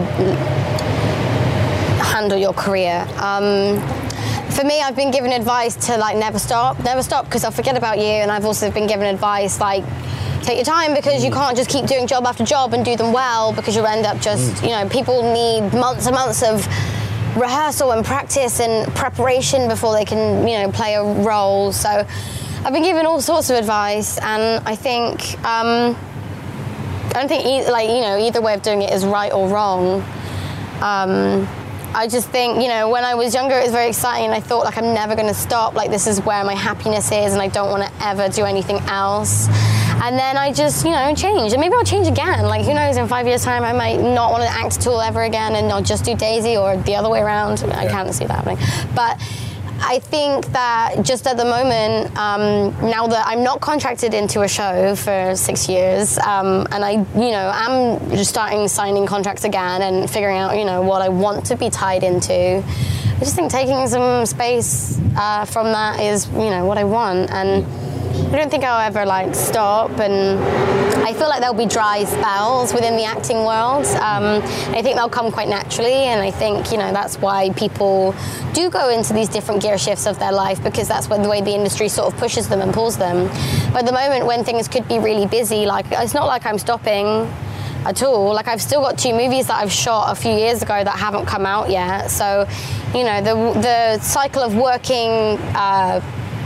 handle your career. Um, for me, I've been given advice to like never stop, never stop, because I'll forget about you. And I've also been given advice like, take your time because mm. you can't just keep doing job after job and do them well because you'll end up just, mm. you know, people need months and months of rehearsal and practice and preparation before they can, you know, play a role. So I've been given all sorts of advice, and I think um, I don't think e- like you know either way of doing it is right or wrong. Um, I just think, you know, when I was younger, it was very exciting. I thought, like, I'm never going to stop. Like, this is where my happiness is, and I don't want to ever do anything else. And then I just, you know, changed. And maybe I'll change again. Like, who knows, in five years' time, I might not want to act at all ever again and I'll just do Daisy, or the other way around. I yeah. can't see that happening. But I think that just at the moment, um, now that I'm not contracted into a show for six years, um, and I, you know, I'm just starting signing contracts again and figuring out, you know, what I want to be tied into. I just think taking some space uh, from that is, you know, what I want. And I don't think I'll ever, like, stop, and I feel like there'll be dry spells within the acting world. Um, I think they'll come quite naturally, and I think, you know, that's why people do go into these different gear shifts of their life, because that's when the way the industry sort of pushes them and pulls them. But at the moment when things could be really busy, like, it's not like I'm stopping at all. Like, I've still got two movies that I've shot a few years ago that haven't come out yet. So, you know, the, the cycle of working... Uh,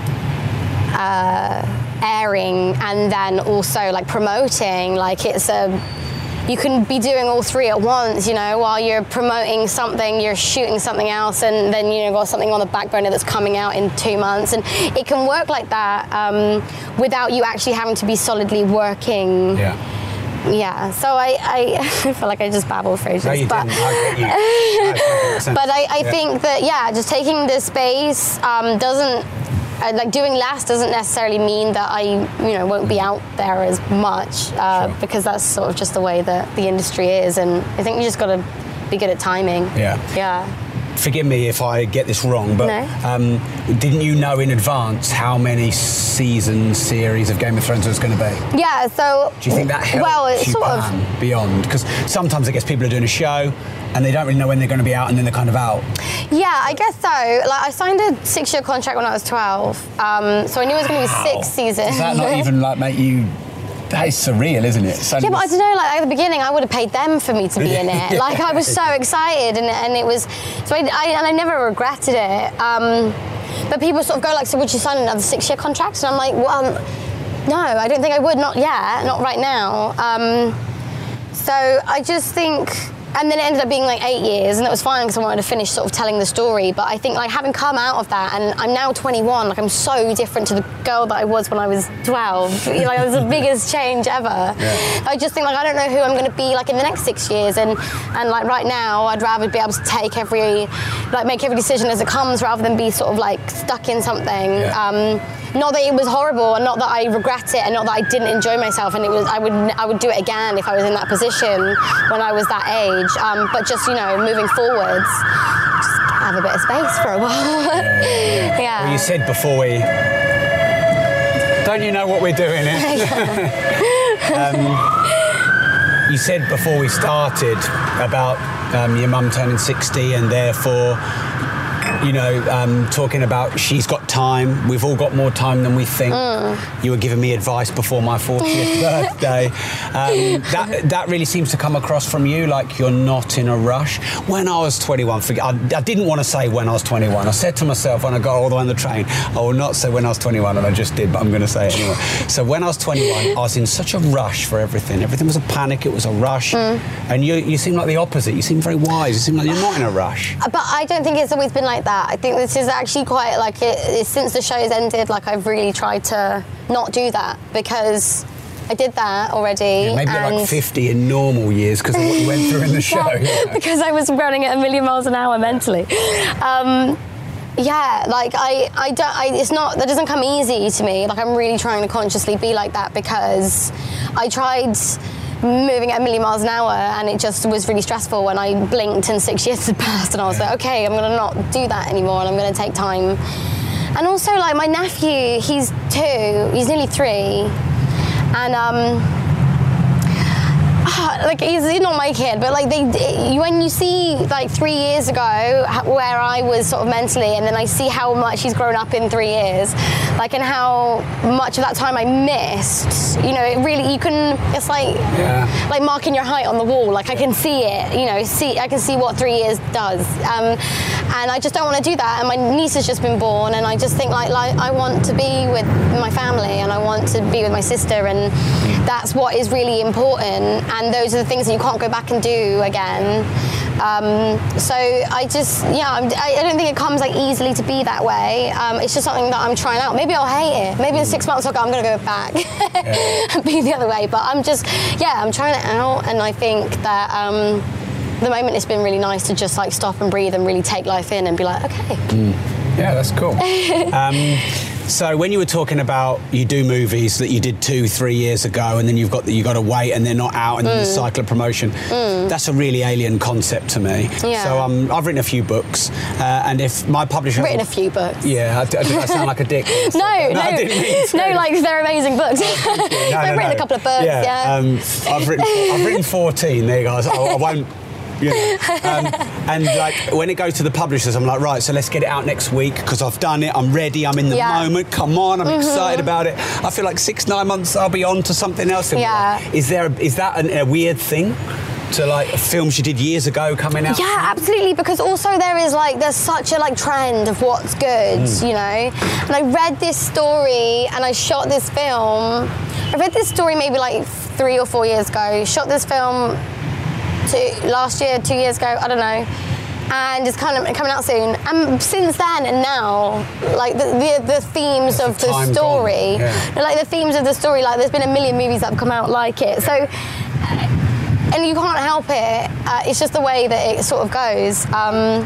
Uh, airing and then also like promoting, like it's a you can be doing all three at once, you know, while you're promoting something, you're shooting something else, and then, you know, got something on the back burner that's coming out in two months, and it can work like that um, without you actually having to be solidly working.
Yeah.
Yeah, so I, I, I feel like I just babbled for ages.
No, you
but
didn't. I get you. No,
but I, I
yeah.
think that, yeah, just taking this space um, doesn't, uh, like doing less doesn't necessarily mean that I, you know, won't be out there as much uh, sure. because that's sort of just the way that the industry is, and I think you just got to be good at timing.
Yeah.
Yeah.
Forgive me if I get this wrong, but
no.
um, didn't you know in advance how many season series of Game of Thrones was going to be?
Yeah, so...
Do you think that helps
well, it's
you
sort
plan
of,
beyond? Because sometimes I guess people are doing a show and they don't really know when they're going to be out, and then they're kind of out.
Yeah, I guess so. Like, I signed a six-year contract when I was twelve, um, so I knew it was going to be
wow.
six seasons.
Does that not even like make you... That is surreal, isn't it?
So yeah, but I don't know, like at the beginning I would have paid them for me to be in it. Like I was so excited, and, and it was, so I, I, and I never regretted it. Um, but people sort of go like, so would you sign another six-year contract? And I'm like, well, um, no, I don't think I would, not yet, not right now. Um, so I just think, and then it ended up being like eight years, and that was fine because I wanted to finish sort of telling the story. But I think like having come out of that, and I'm now twenty-one, like I'm so different to the girl that I was when I was twelve. You know, like, it was the biggest change ever. Yeah. I just think like I don't know who I'm going to be like in the next six years, and and like right now I'd rather be able to take every, like make every decision as it comes rather than be sort of like stuck in something. Yeah. Um, not that it was horrible, and not that I regret it, and not that I didn't enjoy myself, and it was I would I would do it again if I was in that position when I was that age. Um, but just, you know, moving forwards, just have a bit of space for a while.
yeah, yeah, yeah.
yeah.
Well, you said before we... Don't you know what we're doing here? um, you said before we started about um, your mum turning sixty, and therefore, you know, um, talking about she's got time, we've all got more time than we think. Mm. You were giving me advice before my fortieth birthday. Um, that that really seems to come across from you, like you're not in a rush. When I was twenty-one, I, I didn't want to say when I was twenty-one. I said to myself when I got all the way on the train, I will not say when I was twenty-one, and I just did, but I'm going to say it anyway. So when I was twenty-one, I was in such a rush for everything. Everything was a panic, it was a rush. Mm. And you you seem like the opposite. You seem very wise. You seem like you're not in a rush.
But I don't think it's always been like that. I think this is actually quite like it, it, since the show's ended, like I've really tried to not do that, because I did that already.
Yeah, maybe
and
you're like fifty in normal years because of what you went through in the show.
yeah,
you know?
Because I was running at a million miles an hour mentally. Um, yeah, like I, I don't, I, it's not, that doesn't come easy to me. Like I'm really trying to consciously be like that, because I tried moving at a million miles an hour, and it just was really stressful when I blinked and six years had passed, and I was yeah. like, okay, I'm gonna not do that anymore, and I'm gonna take time. And also, like, my nephew, he's two, he's nearly three, and um, like he's, he's not my kid, but like they, when you see like three years ago where I was sort of mentally, and then I see how much he's grown up in three years, like, and how much of that time I missed. You know, it really, you can. It's like yeah. like marking your height on the wall. Like I can see it. You know, see I can see what three years does. Um, and I just don't want to do that. And my niece has just been born, and I just think like like I want to be with my family, and I want to be with my sister, and that's what is really important. And those are the things that you can't go back and do again. Um, so I just, yeah, I'm, I don't think it comes like easily to be that way. Um, it's just something that I'm trying out. Maybe I'll hate it. Maybe in six months I'll go, I'm going to go back yeah. and be the other way. But I'm just, yeah, I'm trying it out. And I think that um, the moment it's been really nice to just like stop and breathe and really take life in and be like, okay.
Mm. Yeah, that's cool. um, So when you were talking about you do movies that you did two, three years ago, and then you've got the, you got to wait, and they're not out, and mm. then the cycle of promotion. Mm. That's a really alien concept to me.
Yeah.
So um, I've written a few books, uh, and if my publisher
written a few books.
Yeah, I, I, I sound like a dick.
no, no,
no, I didn't mean to.
no, like they're amazing books.
Oh, no,
I've
no,
written
no.
a couple of books.
Yeah.
yeah.
Um, I've written I've written fourteen. There you go. I, I won't. You know. um, and like when it goes to the publishers, I'm like, right, so let's get it out next week because I've done it, I'm ready, I'm in the
yeah.
moment, come on, I'm mm-hmm. excited about it. I feel like six, nine months I'll be on to something else.
Yeah.
Like, is there is that an, a weird thing to like films you did years ago coming out?
Yeah, absolutely, because also there is like there's such a like trend of what's good, mm. you know. And I read this story and I shot this film. I read this story maybe like three or four years ago. Shot this film Two, last year, two years ago, I don't know, and it's kind of coming out soon. And since then and now, like the the, the themes
That's
of
the
the story,
yeah.
like the themes of the story, like there's been a million movies that have come out like it. So, and you can't help it. Uh, it's just the way that it sort of goes. Um,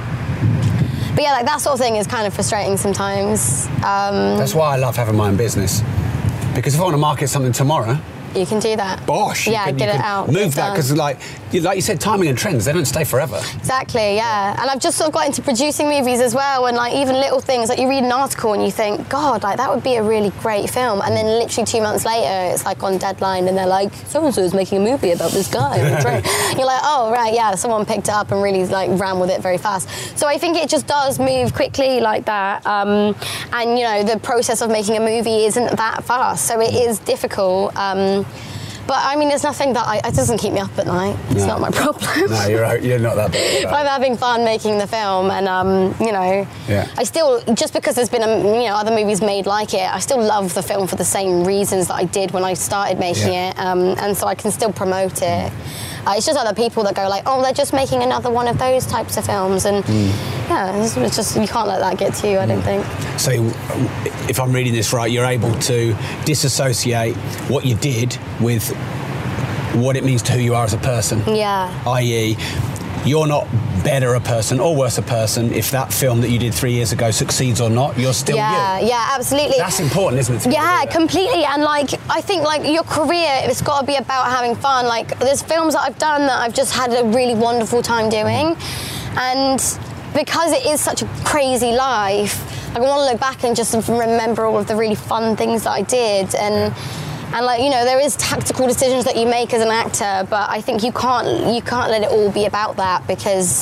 but yeah, like that sort of thing is kind of frustrating sometimes. Um,
That's why I love having my own business, because if I want to market something tomorrow,
you can do that.
Bosh.
Yeah,
can,
get it out.
Move that, because like, you, like you said, timing and trends, they don't stay forever.
Exactly, yeah. And I've just sort of got into producing movies as well, and like even little things, like you read an article and you think, God, like that would be a really great film. And then literally two months later, it's like on Deadline and they're like, so-and-so is making a movie about this guy on a train. You're like, oh, right, yeah, someone picked it up and really like ran with it very fast. So I think it just does move quickly like that. Um, and, you know, the process of making a movie isn't that fast. So it is difficult. Um, But I mean, it's nothing that I, it doesn't keep me up at night. It's no. not my problem.
No, you're right. You're not that bad.
I'm having fun making the film, and um, you know,
yeah.
I still, just because there's been um, you know other movies made like it, I still love the film for the same reasons that I did when I started making yeah. it, um, and so I can still promote it. Uh, it's just other people that go like, oh, they're just making another one of those types of films, and mm. yeah, it's, it's just, you can't let that get to you, I don't think. So,
if I'm reading this right, you're able to disassociate what you did with what it means to who you are as a person.
Yeah.
that is, you're not better a person or worse a person if that film that you did three years ago succeeds or not. You're still
yeah,
you.
Yeah, absolutely.
That's important, isn't it?
Yeah, completely. And like, I think like your career, it's got to be about having fun. Like, there's films that I've done that I've just had a really wonderful time doing, and because it is such a crazy life, I want to look back and just remember all of the really fun things that I did. And And like, you know, there is tactical decisions that you make as an actor, but I think you can't you can't let it all be about that, because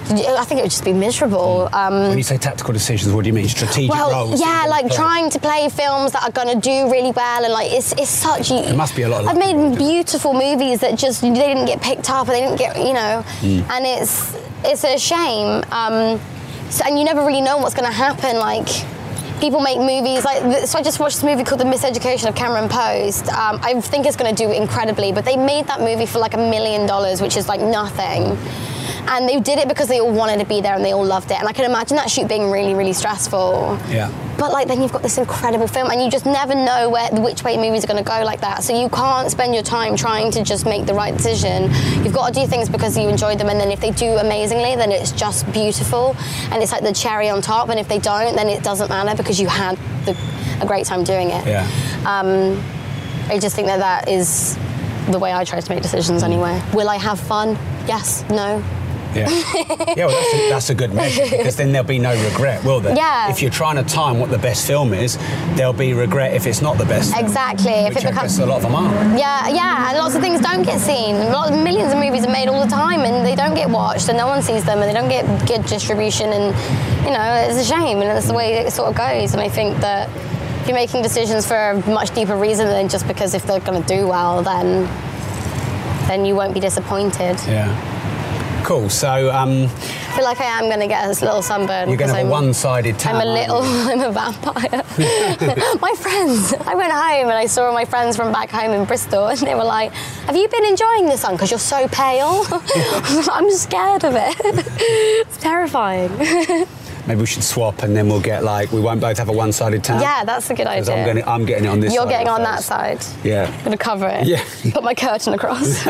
I think it would just be miserable. Um,
when you say tactical decisions, what do you mean? Strategic
well,
roles?
Yeah, like play? trying to play films that are going to do really well, and like it's it's such.
There must be a lot of.
I've made beautiful movies that just they didn't get picked up, or they didn't get, you know, mm. and it's it's a shame. Um, so, and you never really know what's going to happen. Like, people make movies like, so I just watched this movie called The Miseducation of Cameron Post. Um, I think it's going to do incredibly, but they made that movie for like a million dollars, which is like nothing. And they did it because they all wanted to be there and they all loved it. And I can imagine that shoot being really, really stressful.
Yeah.
But like, then you've got this incredible film, and you just never know where, which way movies are going to go like that. So you can't spend your time trying to just make the right decision. You've got to do things because you enjoy them, and then if they do amazingly, then it's just beautiful, and it's like the cherry on top. And if they don't, then it doesn't matter, because you had the, a great time doing it.
Yeah.
Um, I just think that that is the way I try to make decisions anyway. Will I have fun? Yes. No.
Yeah, yeah. Well, that's a, that's a good measure, because then there'll be no regret, will there?
Yeah.
If you're trying to time what the best film is, there'll be regret if it's not the best film.
Exactly.
Which
if it
I
becomes
guess a lot of them are.
Yeah, yeah, and lots of things don't get seen. A lot of millions of movies are made all the time, and they don't get watched, and no one sees them, and they don't get good distribution, and you know, it's a shame, and that's the way it sort of goes. And I think that if you're making decisions for a much deeper reason than just because if they're going to do well, then then you won't be disappointed.
Yeah. Cool. So, um,
I feel like I am going to get a little sunburn.
You're going to have
I'm,
a one-sided tan.
I'm a little. I'm a vampire. My friends. I went home and I saw my friends from back home in Bristol, and they were like, "Have you been enjoying the sun? Because you're so pale." I'm scared of it. It's terrifying.
Maybe we should swap, and then we'll get like we won't both have a one-sided tan.
Yeah, that's a good idea.
I'm, gonna, I'm getting it on this.
You're
side
getting on
face.
that side.
Yeah.
I'm gonna cover it.
Yeah.
Put my curtain across.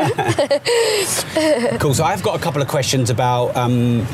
Cool. So I've got a couple of questions about um,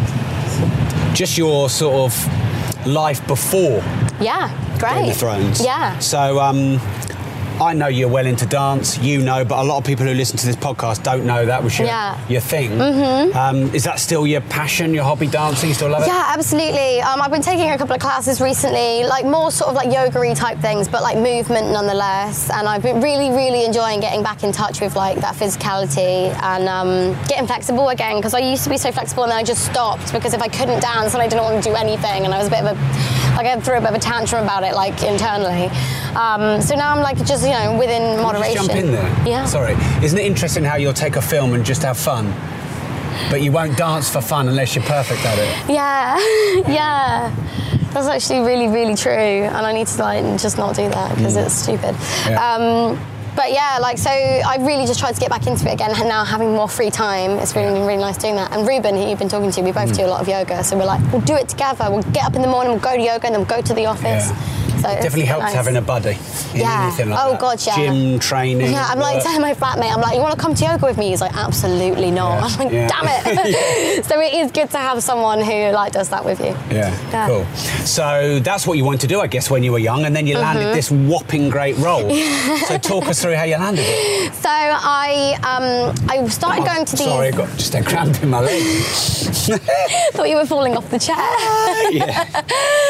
just your sort of life before.
Yeah. Great.
Game of Thrones.
Yeah.
So. Um, I know you're well into dance, you know, but a lot of people who listen to this podcast don't know that was your,
yeah.
your thing.
Mm-hmm.
Um, is that still your passion, your hobby, dancing? You still love it?
Yeah, absolutely. Um, I've been taking a couple of classes recently, like more sort of like yoga-y type things, but like movement nonetheless. And I've been really, really enjoying getting back in touch with like that physicality and um, getting flexible again, because I used to be so flexible and then I just stopped because if I couldn't dance and I didn't want to do anything, and I was a bit of a, like I threw a bit of a tantrum about it, like internally. Um, so now I'm like just, you know, within moderation.
Just jump in there.
Yeah.
Sorry. Isn't it interesting how you'll take a film and just have fun, but you won't dance for fun unless you're perfect at it?
Yeah, yeah. That's actually really, really true, and I need to like just not do that because mm. it's stupid. Yeah. Um, but yeah, like so, I really just tried to get back into it again, and now having more free time, it's really, really nice doing that. And Ruben, who you've been talking to, we both mm. do a lot of yoga, so we're like, we'll do it together. We'll get up in the morning, we'll go to yoga, and then we'll go to the office.
Yeah.
So
it definitely helps
nice.
having a buddy.
Yeah.
Anything like
oh
that.
God, yeah.
Gym, training.
Yeah, I'm like
work.
telling my flatmate, I'm like, you want to come to yoga with me? He's like, absolutely not.
Yeah.
I'm like,
yeah.
damn it.
yeah.
So it is good to have someone who like does that with you.
Yeah. yeah. Cool. So that's what you wanted to do, I guess, when you were young, and then you landed mm-hmm. this whopping great role. So talk us through how you landed it.
So I um, I started
oh,
going to these.
Sorry, I got just a cramp in my leg.
Thought you were falling off the chair.
yeah.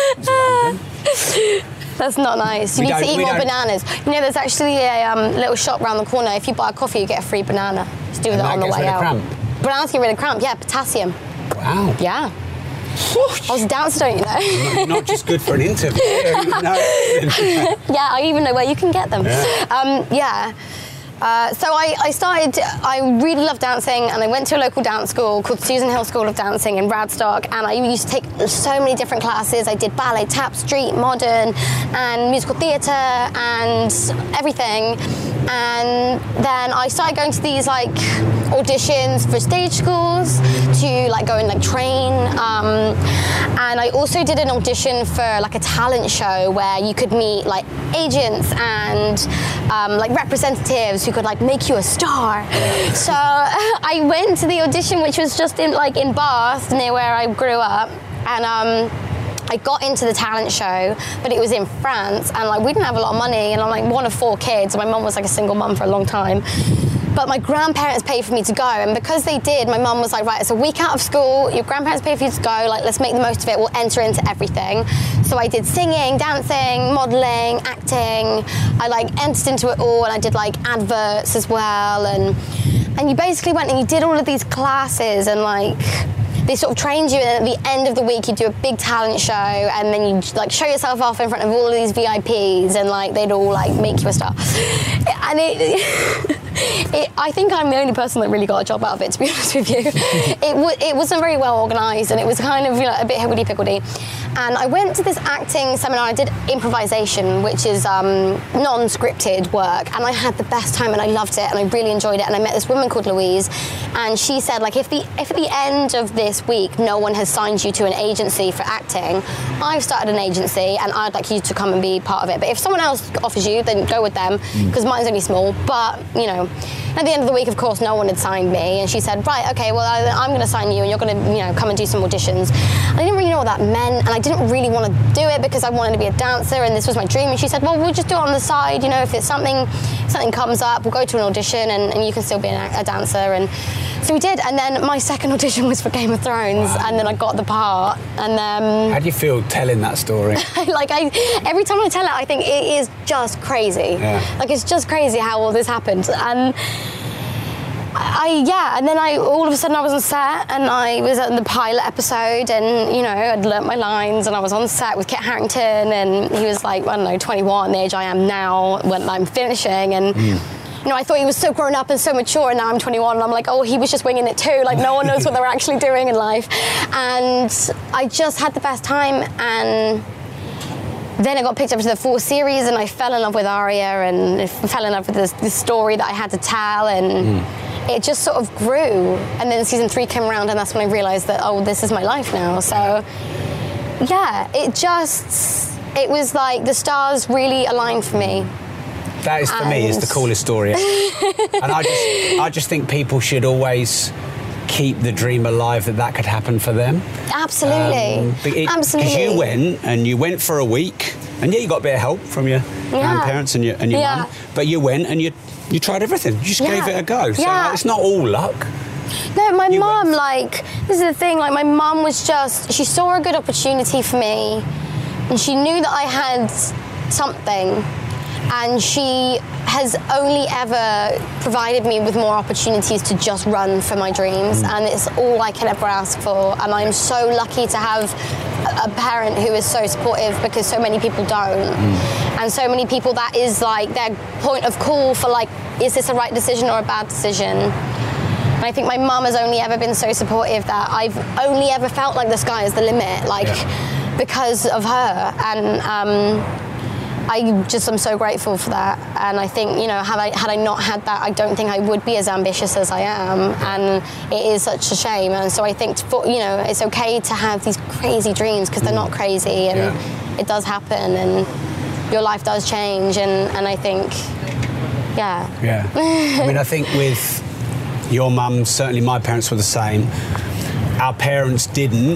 That's not nice. You
we
need to eat more
don't.
bananas. You know, there's actually a um, little shop around the corner. If you buy a coffee, you get a free banana. Just do
and
that,
that
on the way out.
Cramp.
Bananas get rid of cramp. Yeah, potassium.
Wow.
Yeah. I was a dancer, don't you know?
Not, not just good for an interview. no.
Yeah, I even know where you can get them.
Yeah.
Um, yeah. Uh, so I, I started, I really loved dancing, and I went to a local dance school called Susan Hill School of Dancing in Radstock, and I used to take so many different classes. I did ballet, tap, street, modern, and musical theatre, and everything. And then I started going to these like auditions for stage schools to like go and like train. Um, and I also did an audition for like a talent show where you could meet like agents and um, like representatives who could like make you a star. So I went to the audition, which was just in like in Bath, near where I grew up, and um, I got into the talent show, but it was in France, and like we didn't have a lot of money, and I'm like one of four kids. My mum was like a single mum for a long time, but my grandparents paid for me to go, and because they did, my mum was like, right, it's a week out of school, your grandparents paid for you to go, like let's make the most of it, we'll enter into everything. So I did singing, dancing, modelling, acting. I like entered into it all, and I did like adverts as well, and and you basically went and you did all of these classes, and like they sort of trained you, and at the end of the week you do a big talent show, and then you like show yourself off in front of all of these V I Ps, and like they'd all like make you a star. And it, it I think I'm the only person that really got a job out of it, to be honest with you. it w- it wasn't very well organised, and it was kind of, you know, a bit higgledy-piggledy. And I went to this acting seminar. I did improvisation, which is um, non-scripted work, and I had the best time, and I loved it, and I really enjoyed it. And I met this woman called Louise, and she said, like, if the if at the end of this week no one has signed you to an agency for acting, I've started an agency, and I'd like you to come and be part of it. But if someone else offers you, then go with them, because mm. mine's only small. But you know, at the end of the week, of course, no one had signed me, and she said, right, okay, well, I, I'm going to sign you, and you're going to, you know, come and do some auditions. I didn't really know what that meant, and I didn't really want to do it because I wanted to be a dancer, and this was my dream. And she said, well, we'll just do it on the side, you know, if it's something, something comes up, we'll go to an audition, and, and you can still be a, a dancer. And So we did, and then my second audition was for Game of Thrones, wow. and then I got the part, and then...
How do you feel telling that story?
Like, I, every time I tell it, I think it is just crazy.
Yeah.
Like, it's just crazy how all this happened, and... I, yeah, and then I, all of a sudden I was on set and I was at the pilot episode and, you know, I'd learnt my lines and I was on set with Kit Harington and he was like, I don't know, twenty-one, the age I am now when I'm finishing, and mm. you know, I thought he was so grown up and so mature, and now I'm twenty-one and I'm like, oh, he was just winging it too, like no one knows what they're actually doing in life. And I just had the best time, and then I got picked up to the full series and I fell in love with Arya and fell in love with this, this story that I had to tell, and mm. it just sort of grew, and then season three came around and that's when I realised that, oh, this is my life now. So, yeah, it just, it was like the stars really aligned for me.
That is, for and... me, is the coolest story ever. And I just, I just think people should always keep the dream alive that that could happen for them.
Absolutely. Um,
it,
Absolutely.
Because you went, and you went for a week, and yeah, you got a bit of help from your yeah. grandparents and your, and your
yeah.
mum, but you went and you You tried everything. You just yeah. gave it a go. So
yeah.
like, it's not all luck.
No, my
you
mum,
went.
like, this is the thing, like, my mum was just, she saw a good opportunity for me, and she knew that I had something, and she has only ever provided me with more opportunities to just run for my dreams, mm. and it's all I can ever ask for, and I'm so lucky to have a parent who is so supportive, because so many people don't. Mm. And so many people, that is like their point of call for like, is this a right decision or a bad decision? And I think my mum has only ever been so supportive that I've only ever felt like the sky is the limit, like yeah. because of her. And um, I just am so grateful for that. And I think, you know, had I, had I not had that, I don't think I would be as ambitious as I am. And it is such a shame. And so I think, for, you know, it's okay to have these crazy dreams, because they're not crazy, and yeah. it does happen, and your life does change. And, and I think, yeah.
Yeah. I mean, I think with your mum, certainly my parents were the same. Our parents didn't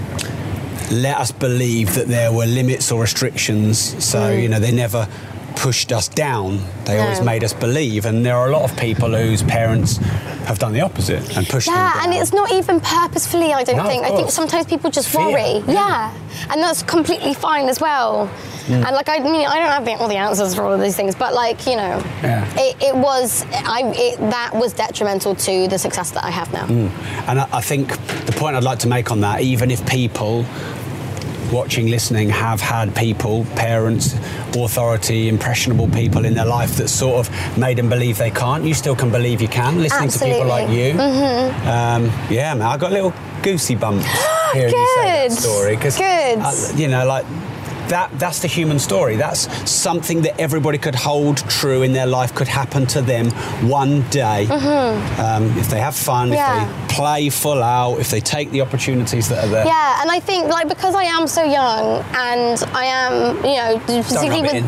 let us believe that there were limits or restrictions. So, mm. you know, they never pushed us down. They no. always made us believe. And there are a lot of people whose parents have done the opposite and pushed
yeah,
them down.
And it's not even purposefully, I don't
no,
think. I think sometimes people just
Fear.
worry. Yeah. yeah. And that's completely fine as well. Mm. And like, I mean, I don't have the, all the answers for all of these things, but like, you know,
yeah.
it, it was, I, it, that was detrimental to the success that I have now.
Mm. And I, I think the point I'd like to make on that, even if people watching, listening, have had people, parents, authority, impressionable people in their life that sort of made them believe they can't, you still can believe you can, listening
Absolutely.
to people like you.
Mm-hmm.
Um, yeah, man, I got a little goosey bump hearing you say that story. Cause,
Good.
Uh, you know, like, That that's the human story. That's something that everybody could hold true in their life, could happen to them one day.
Mm-hmm.
Um, if they have fun,
yeah.
if they play full out, if they take the opportunities that are there.
Yeah, and I think, like, because I am so young and I am, you know, particularly with...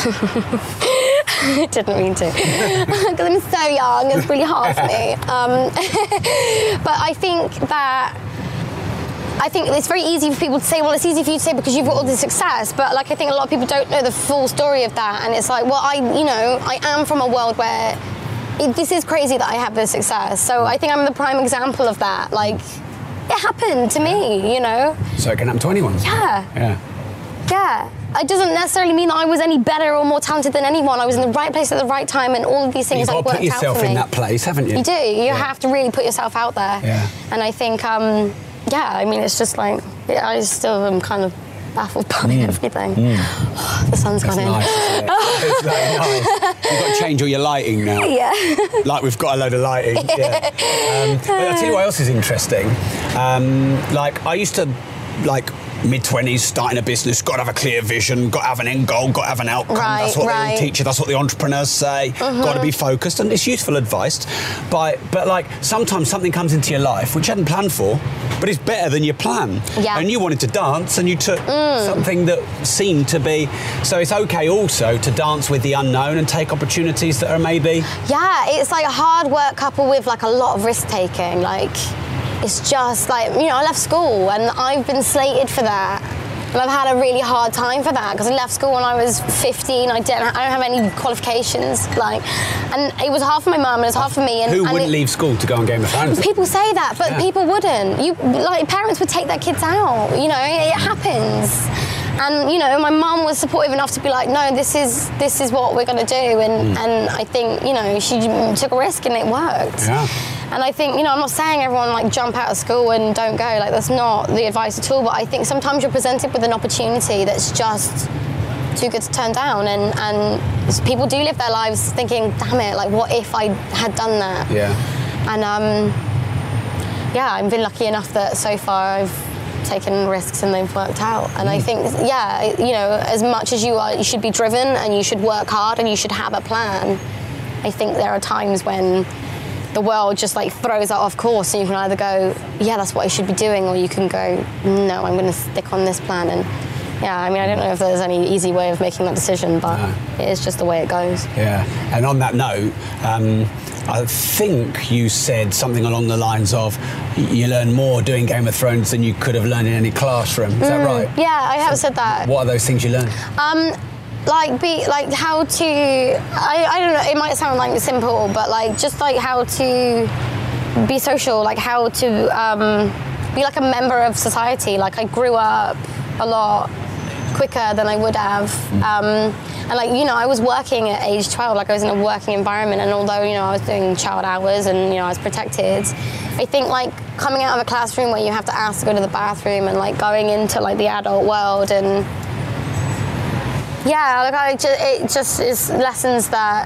I didn't mean to. Because I'm so young, it's really hard for me. Um, but I think that I think it's very easy for people to say, well, it's easy for you to say because you've got all this success, but like I think a lot of people don't know the full story of that, and it's like, well, I, you know, I am from a world where it, this is crazy that I have this success, so I think I'm the prime example of that. Like, it happened to me, you know.
So it can happen to anyone.
Yeah.
Yeah.
Yeah. It doesn't necessarily mean that I was any better or more talented than anyone. I was in the right place at the right time, and all of these things like worked out for me.
You've got to put yourself in that place, haven't you?
You do. You
yeah.
have to really put yourself out there.
Yeah.
And I think, um, yeah, I mean, it's just like, yeah, I still am kind of baffled by mm. everything. Mm. Oh, the sun's
That's
gone in.
Nice, isn't it? It's very nice. You've got to change all your lighting now.
Yeah.
Like we've got a load of lighting. Yeah. Um, but I'll tell you what else is interesting. Um, like, I used to, like, mid-twenties, starting a business, got to have a clear vision, got to have an end goal, got to have an outcome.
Right,
that's what
right.
they all teach you, that's what the entrepreneurs say. Mm-hmm. Got to be focused, and it's useful advice. But, but like, sometimes something comes into your life which you hadn't planned for, but it's better than your plan.
Yeah.
And you wanted to dance, and you took
mm.
something that seemed to be... So it's okay also to dance with the unknown and take opportunities that are maybe...
Yeah, it's like a hard work coupled with like a lot of risk-taking, like... It's just like, you know, I left school and I've been slated for that And I've had a really hard time for that because I left school when I was fifteen. I didn't. I don't have any qualifications. Like, and it was hard for my mum and it was hard for me. And,
Who
and
wouldn't
it,
leave school to go on Game of Thrones?
People say that, but
Yeah.
people wouldn't. You like parents would take their kids out. You know, it, it happens. And you know, my mum was supportive enough to be like, no, this is this is what we're going to do. And
Mm.
and I think, you know, she took a risk and it worked.
Yeah.
And I think, you know, I'm not saying everyone like jump out of school and don't go. Like that's not the advice at all. But I think sometimes you're presented with an opportunity that's just too good to turn down. And and people do live their lives thinking, damn it, like what if I had done that?
Yeah.
And um, yeah, I've been lucky enough that so far I've taken risks and they've worked out. And I think, yeah, you know, as much as you are, you should be driven and you should work hard and you should have a plan. I think there are times when the world just like throws that off course and you can either go, yeah, that's what I should be doing, or you can go, no, I'm going to stick on this plan. And yeah, I mean, I don't know if there's any easy way of making that decision, but no. It is just the way it goes.
Yeah, and on that note, um, I think you said something along the lines of you learn more doing Game of Thrones than you could have learned in any classroom. Is mm, that right?
Yeah, I have said that.
What are those things you learn?
Um, like be like how to. I, I don't know. It might sound like simple, but like just like how to be social, like how to um, be like a member of society. Like I grew up a lot quicker than I would have. Um, and like, you know, I was working at age twelve, like I was in a working environment, and although, you know, I was doing child hours and, you know, I was protected, I think like coming out of a classroom where you have to ask to go to the bathroom and like going into like the adult world and yeah, like I just, it just is lessons that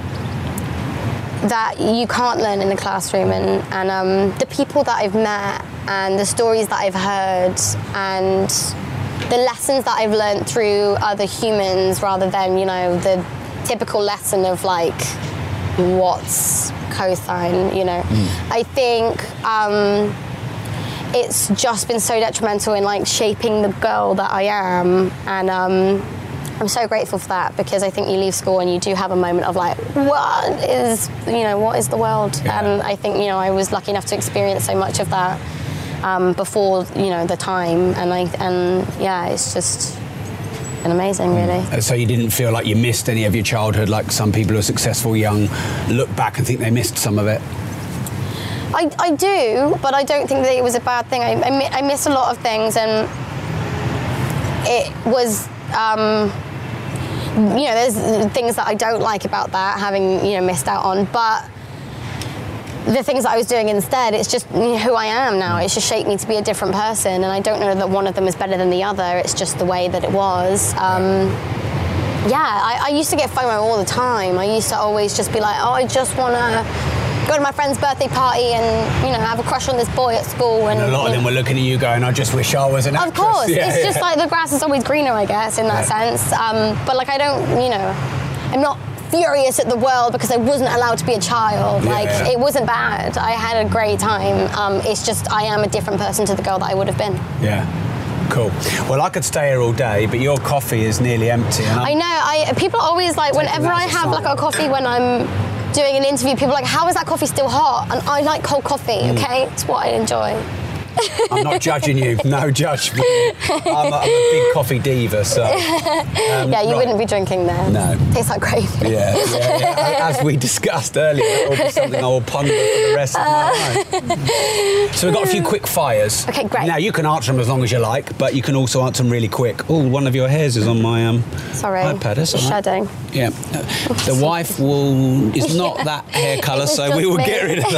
that you can't learn in the classroom, and, and um, the people that I've met and the stories that I've heard and the lessons that I've learned through other humans rather than, you know, the typical lesson of like what's cosine, you know. Mm. I think um, it's just been so detrimental in like shaping the girl that I am, and um, I'm so grateful for that, because I think you leave school and you do have a moment of like, what is, you know, what is the world? Yeah. And I think, you know, I was lucky enough to experience so much of that Um, before, you know, the time, and I and yeah, it's just been amazing, really.
So you didn't feel like you missed any of your childhood, like some people who are successful young look back and think they missed some of it?
I, I do, but I don't think that it was a bad thing. I, I, I miss a lot of things, and it was, um, you know, there's things that I don't like about that, having, you know, missed out on, but the things that I was doing instead, it's just who I am now. It's just shaped me to be a different person, and I don't know that one of them is better than the other. It's just the way that it was. Um, yeah, I, I used to get FOMO all the time. I used to always just be like, oh, I just want to go to my friend's birthday party and, you know, have a crush on this boy at school. And,
and a lot of them were looking at you going, I just wish I was an actress.
Of course.
Yeah,
it's
yeah.
just like the grass is always greener, I guess, in that yeah. sense. Um, but, like, I don't, you know, I'm not furious at the world because I wasn't allowed to be a child.
Yeah,
like
yeah.
it wasn't bad. I had a great time. Um, it's just I am a different person to the girl that I would have been.
Yeah. Cool. Well, I could stay here all day, but your coffee is nearly empty. And
I know. I people are always like, whenever I have like a coffee when I'm doing an interview, people are like, how is that coffee still hot? And I like cold coffee, mm. okay? It's what I enjoy.
I'm not judging you, no judgment. I'm a, I'm a big coffee diva, so... Um,
yeah, you
right.
wouldn't be drinking there.
No.
Tastes like gravy.
Yeah, yeah, yeah. As we discussed earlier, it will be something I will ponder for the rest of my life. So we've got a few quick fires.
Okay, great.
Now, you can answer them as long as you like, but you can also answer them really quick. Oh, one of your hairs is on my um,
Sorry.
iPad. That's all right.
Shedding.
Yeah. The wife will is not
yeah.
that hair colour, so we will
me.
get rid of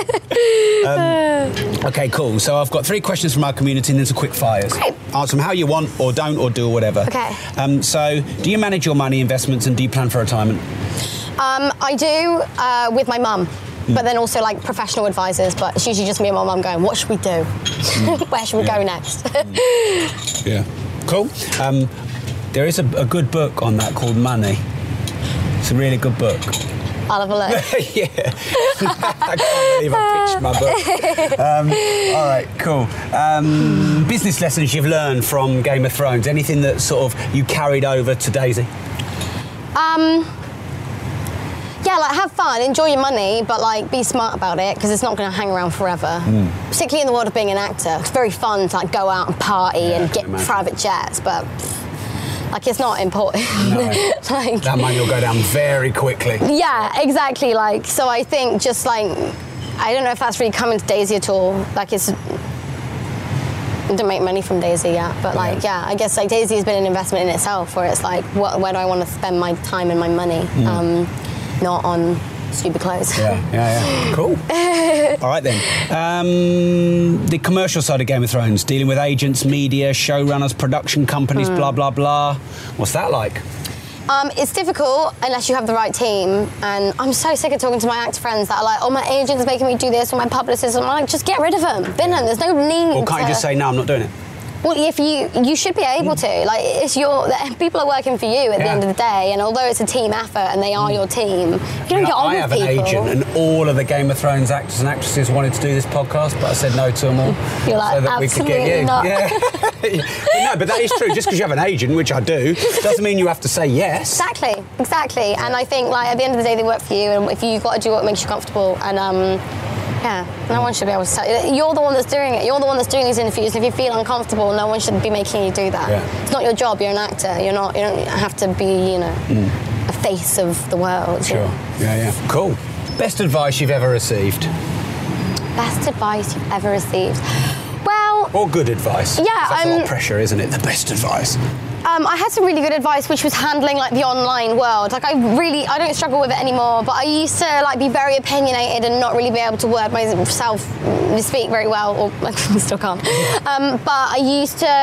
that. um, okay, cool. So I've got three questions from our community and then some quick fires.
Great.
Answer them how you want, or don't, or do, or whatever.
Okay.
Um, so, do you manage your money, investments, and do you plan for retirement?
Um, I do uh, with my mum. Mm. But then also like professional advisors, but it's usually just me and my mum going, what should we do? Mm. Where should we
yeah.
go next?
Yeah. Cool. Um, there is a, a good book on that called Money. It's a really good book.
I'll have a look.
Yeah. I can't believe I pitched my book. Um, all right, cool. Um, business lessons you've learned from Game of Thrones. Anything that sort of you carried over to Daisy?
Um... Yeah, like have fun, enjoy your money, but like be smart about it because it's not going to hang around forever. Mm. Particularly in the world of being an actor, it's very fun to like go out and party yeah, and get private jets, but like it's not important.
No.
Like,
that money will go down very quickly.
Yeah, exactly. Like so, I think just like I don't know if that's really coming to Daisy at all. Like it's. I don't make money from Daisy yet, but like, yeah. yeah, I guess like Daisy has been an investment in itself, where it's like, what, where do I want to spend my time and my money, mm. um, not on stupid clothes.
Yeah, yeah, yeah. Cool. All right then. Um, the commercial side of Game of Thrones, dealing with agents, media, showrunners, production companies, mm. blah blah blah. What's that like?
Um, it's difficult unless you have the right team, and I'm so sick of talking to my actor friends that are like, oh, my agent's making me do this, or my publicist, and I'm like, just get rid of them, bin them, there's no need.
Or can't
to...
you just say, no, I'm not doing it?
Well, if you you should be able to. Like, it's your people are working for you at yeah. the end of the day, and although it's a team effort and they are your team, you don't you know, get on
I
with
have
people.
an agent, and all of the Game of Thrones actors and actresses wanted to do this podcast, but I said no to them all.
You're like,
so that we could get you.
Not.
Yeah. But no, but that is true. Just because you have an agent, which I do, doesn't mean you have to say yes.
Exactly, exactly. Yeah. And I think, like, at the end of the day, they work for you, and if you've got to do what makes you comfortable, and um. Yeah, no one should be able to tell you. You're the one that's doing it. You're the one that's doing these interviews. If you feel uncomfortable, no one should be making you do that. Yeah. It's not your job. You're an actor. You're not. You don't have to be, you know, mm. a face of the world.
Sure. Yeah, yeah. Cool. Best advice you've ever received?
Best advice you've ever received? Well.
Or good advice.
Yeah,
that's
um,
a lot of pressure, isn't it? The best advice.
Um, I had some really good advice, which was handling like the online world. Like I really, I don't struggle with it anymore. But I used to like be very opinionated and not really be able to word myself, speak very well, or like still can't. Um, but I used to.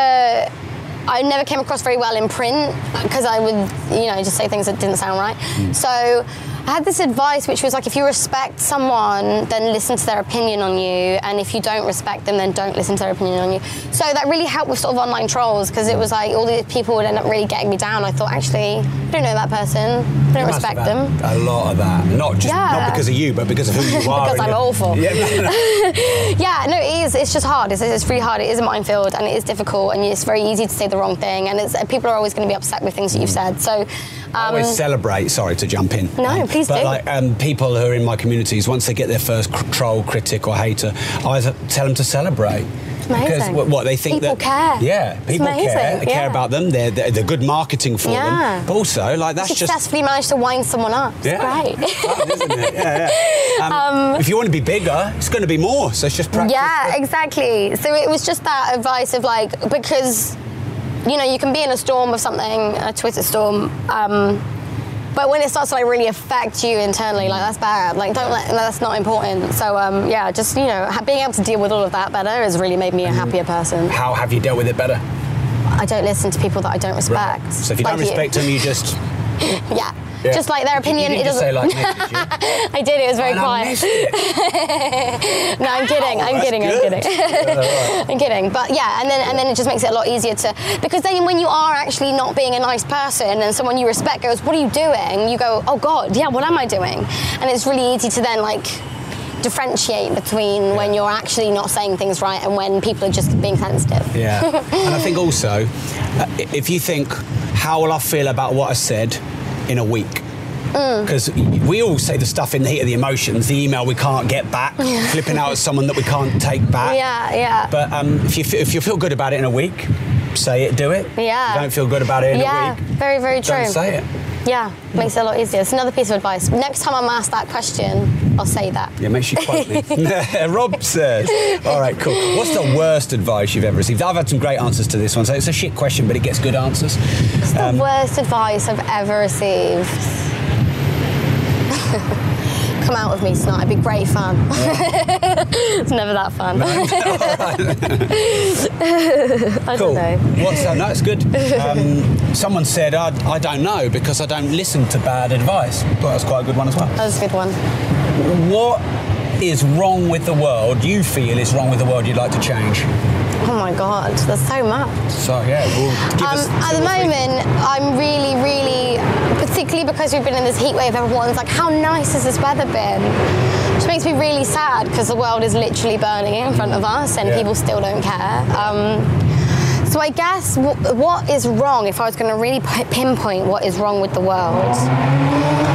I never came across very well in print because I would, you know, just say things that didn't sound right. Mm. So I had this advice, which was like, if you respect someone, then listen to their opinion on you, and if you don't respect them, then don't listen to their opinion on you. So that really helped with sort of online trolls, because it was like all these people would end up really getting me down. I thought, actually, I don't know that person, I don't respect them.
A lot of that, not just yeah. not because of you, but because of who you are.
Because I'm awful.
Yeah, no, no.
yeah, no, it is. It's just hard. It's, it's really hard. It is a minefield, and it is difficult, and it's very easy to say the wrong thing, and it's, people are always going to be upset with things that you've said. So. Um,
I always celebrate, sorry to jump in.
No,
um,
please
but
do.
But like um, people who are in my communities, once they get their first cr- troll, critic or hater, I always tell them to celebrate.
Amazing.
Because what, what they think
people
that...
care.
Yeah, people care. They
yeah.
care about them. They're, they're, they're good marketing for
yeah.
them. But also, like, that's
you
just...
successfully managed to wind someone up. It's
yeah.
great.
It's fun, isn't it? Yeah, yeah. Um, um, if you want to be bigger, it's going to be more. So it's just practice.
Yeah, exactly. So it was just that advice of, like, because, you know, you can be in a storm of something, a Twitter storm, um... but when it starts to like really affect you internally, like that's bad. Like don't let, that's not important. So um, yeah, just you know, being able to deal with all of that better has really made me a happier person.
How have you dealt with it better?
I don't listen to people that I don't respect.
Right. So if you
like
don't respect
you.
them, you just
yeah. Yeah. Just like their opinion,
you, you
it doesn't.
Say like me, did you?
I did. It was very
and
quiet.
I
no, I'm kidding.
Oh,
I'm kidding.
Good.
I'm kidding. Yeah, right. I'm kidding. But yeah, and then and then it just makes it a lot easier to, because then when you are actually not being a nice person and someone you respect goes, "What are you doing?" You go, "Oh God, yeah. What am I doing?" And it's really easy to then like differentiate between yeah. when you're actually not saying things right and when people are just being sensitive.
Yeah. And I think also, uh, if you think, how will I feel about what I said in a week? Because mm. we all say the stuff in the heat of the emotions, the email we can't get back, flipping out at someone that we can't take back.
Yeah, yeah.
But um, if you f- if you feel good about it in a week, say it, do it.
Yeah.
If you don't feel good about it in
yeah,
a week,
very, very true.
Don't say it.
Yeah, makes it a lot easier. It's another piece of advice. Next time I'm asked that question, I'll say that.
Yeah, make sure you quote me. Rob says. All right, cool. What's the worst advice you've ever received? I've had some great answers to this one, so it's a shit question, but it gets good answers.
What's um, the worst advice I've ever received? Come out with me tonight, it'd be great fun. Yeah. It's never that fun. No, I
cool.
don't know.
What's that? No, it's good. Um, someone said, I, I don't know because I don't listen to bad advice. But that's quite a good one as well.
That was a good one.
What is wrong with the world, you feel is wrong with the world you'd like to change?
Oh my God, there's so much.
So yeah, well, give
um,
us
at the moment, I'm really, really, particularly because we've been in this heat wave, everyone's like, how nice has this weather been? Which makes me really sad because the world is literally burning in front of us and yeah. people still don't care. Um, so I guess w- what is wrong, if I was going to really p- pinpoint what is wrong with the world,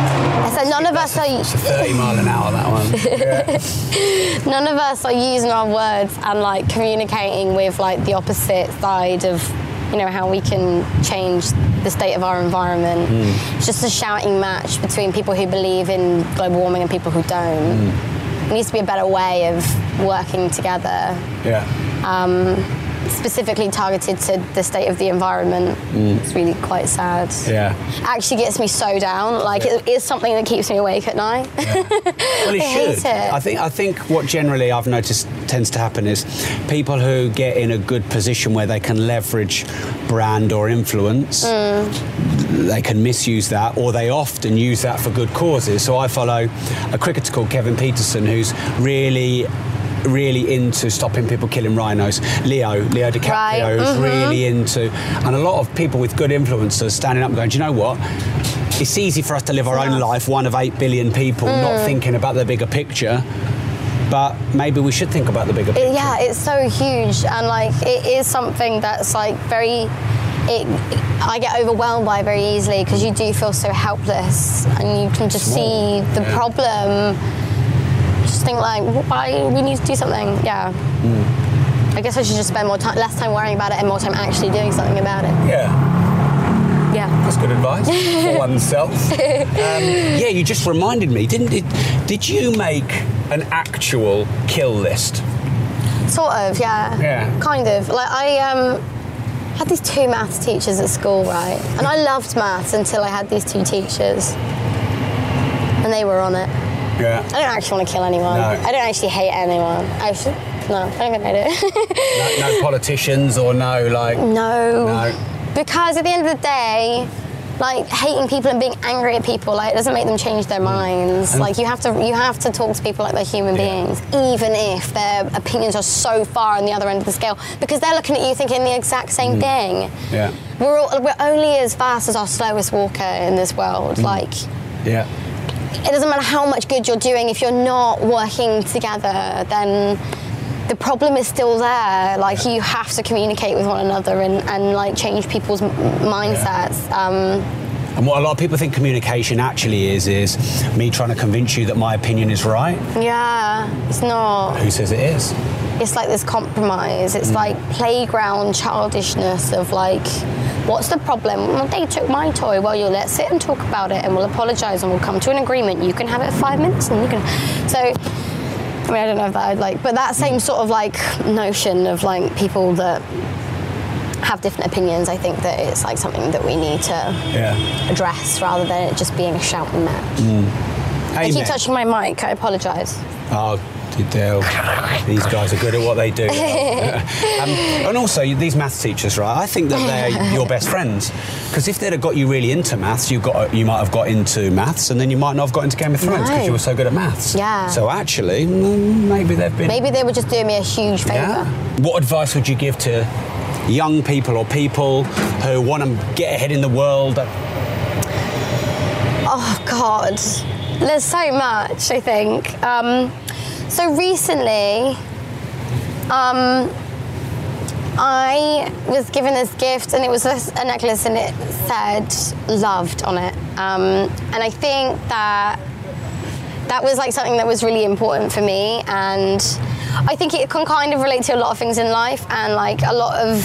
I said none of us are.
It's a thirty mile an hour, that one. Yeah.
None of us are using our words and like communicating with like the opposite side of, you know, how we can change the state of our environment. Mm. It's just a shouting match between people who believe in global warming and people who don't. Mm. There needs to be a better way of working together.
Yeah.
Um, specifically targeted to the state of the environment. Mm. It's really quite sad.
Yeah.
Actually gets me so down. Like yeah. it is something that keeps me awake at night. Yeah.
Well, it
I
should.
hate it.
I think. I think what generally I've noticed tends to happen is people who get in a good position where they can leverage brand or influence. Mm. They can misuse that, or they often use that for good causes. So I follow a cricketer called Kevin Peterson, who's really. really into stopping people killing rhinos. Leo, Leo DiCaprio
right.
is
mm-hmm.
really into, and a lot of people with good influencers standing up and going, do you know what? It's easy for us to live our yeah. own life, one of eight billion people, mm. not thinking about the bigger picture. But maybe we should think about the bigger picture.
It, yeah, it's so huge, and like it is something that's like very. It, I get overwhelmed by it very easily because you do feel so helpless, and you can just Small. see the yeah. problem. Just think like, why we need to do something. Yeah. Mm. I guess I should just spend more time, less time worrying about it, and more time actually doing something about it.
Yeah.
Yeah.
That's good advice for oneself. um, yeah, you just reminded me, didn't it? Did you make an actual kill list?
Sort of, yeah.
Yeah.
Kind of. Like I um, had these two maths teachers at school, right? And I loved maths until I had these two teachers, and they were on it.
Yeah.
I don't actually want to kill anyone.
No.
I don't actually hate anyone. I should, no, I don't think I do.
no, no politicians or no, like...
No.
No.
Because at the end of the day, like, hating people and being angry at people, like, it doesn't make them change their minds. And like, you have to you have to talk to people like they're human yeah. beings, even if their opinions are so far on the other end of the scale, because they're looking at you thinking the exact same mm. thing.
Yeah.
We're, all, we're only as fast as our slowest walker in this world. Mm. Like...
Yeah.
It doesn't matter how much good you're doing, if you're not working together, then the problem is still there. Like, you have to communicate with one another and, and like, change people's m- mindsets. Yeah. Um,
and what a lot of people think communication actually is, is me trying to convince you that my opinion is right.
Yeah, it's not.
Who says it is?
It's like this compromise. It's mm. like playground childishness of like, what's the problem? Well, they took my toy. Well, you let's sit and talk about it, and we'll apologise, and we'll come to an agreement. You can have it for five minutes, and you can. So, I mean, I don't know if that I'd like, but that same sort of like notion of like people that have different opinions, I think that it's like something that we need to
yeah.
address rather than it just being a shouting match. Mm. I keep touching my mic. I apologise.
Oh. These guys are good at what they do. um, and also, these maths teachers, right? I think that they're your best friends, because if they'd have got you really into maths, you got you might have got into maths, and then you might not have got into Game of Thrones because no. you were so good at maths.
Yeah.
So actually, maybe they've been.
Maybe they were just doing me a huge favour.
Yeah. What advice would you give to young people or people who want to get ahead in the world?
Oh God, there's so much. I think. Um, So recently, um, I was given this gift, and it was a, a necklace, and it said "loved" on it. Um, and I think that that was like something that was really important for me, and I think it can kind of relate to a lot of things in life, and like a lot of.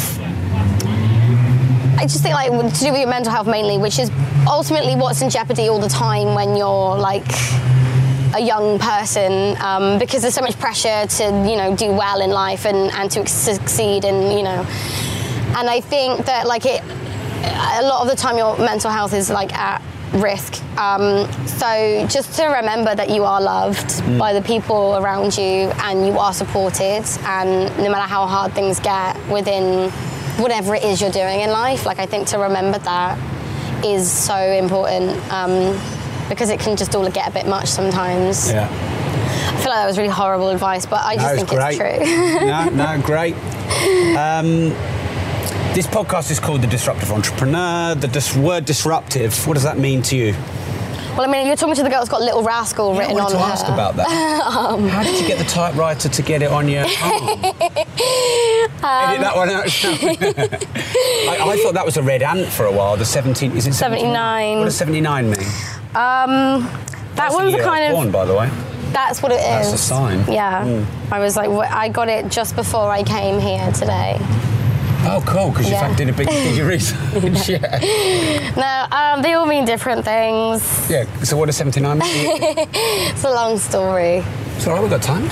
I just think like to do with your mental health mainly, which is ultimately what's in jeopardy all the time when you're like. A young person, um, because there's so much pressure to, you know, do well in life and, and to succeed, and you know, and I think that like it, a lot of the time your mental health is like at risk. Um, so just to remember that you are loved mm. by the people around you, and you are supported, and no matter how hard things get within whatever it is you're doing in life, like I think to remember that is so important. Um, because it can just all get a bit much sometimes.
Yeah.
I feel like that was really horrible advice, but I just
no,
think
great.
it's true.
no, no, great. Um, this podcast is called The Disruptive Entrepreneur. The dis- word disruptive, what does that mean to you?
Well, I mean, you're talking to the girl that's got Little Rascal
yeah,
written on her.
I wanted to ask about that. um, How did you get the typewriter to get it on your arm? um, Edit that one out. I, I thought that was a red ant for a while. The seventeen, is it seventeen?
seventy-nine.
What does seventy-nine mean?
Um, That one's
the
kind of.
born, by the way.
That's what it is.
That's a sign.
Yeah. Mm. I was like, I got it just before I came here today.
Oh, cool, because you
yeah.
did a big did your research. yeah.
No, um, they all mean different things.
Yeah, so what does seventy-nine mean?
It's a long story.
It's all right, we've got time.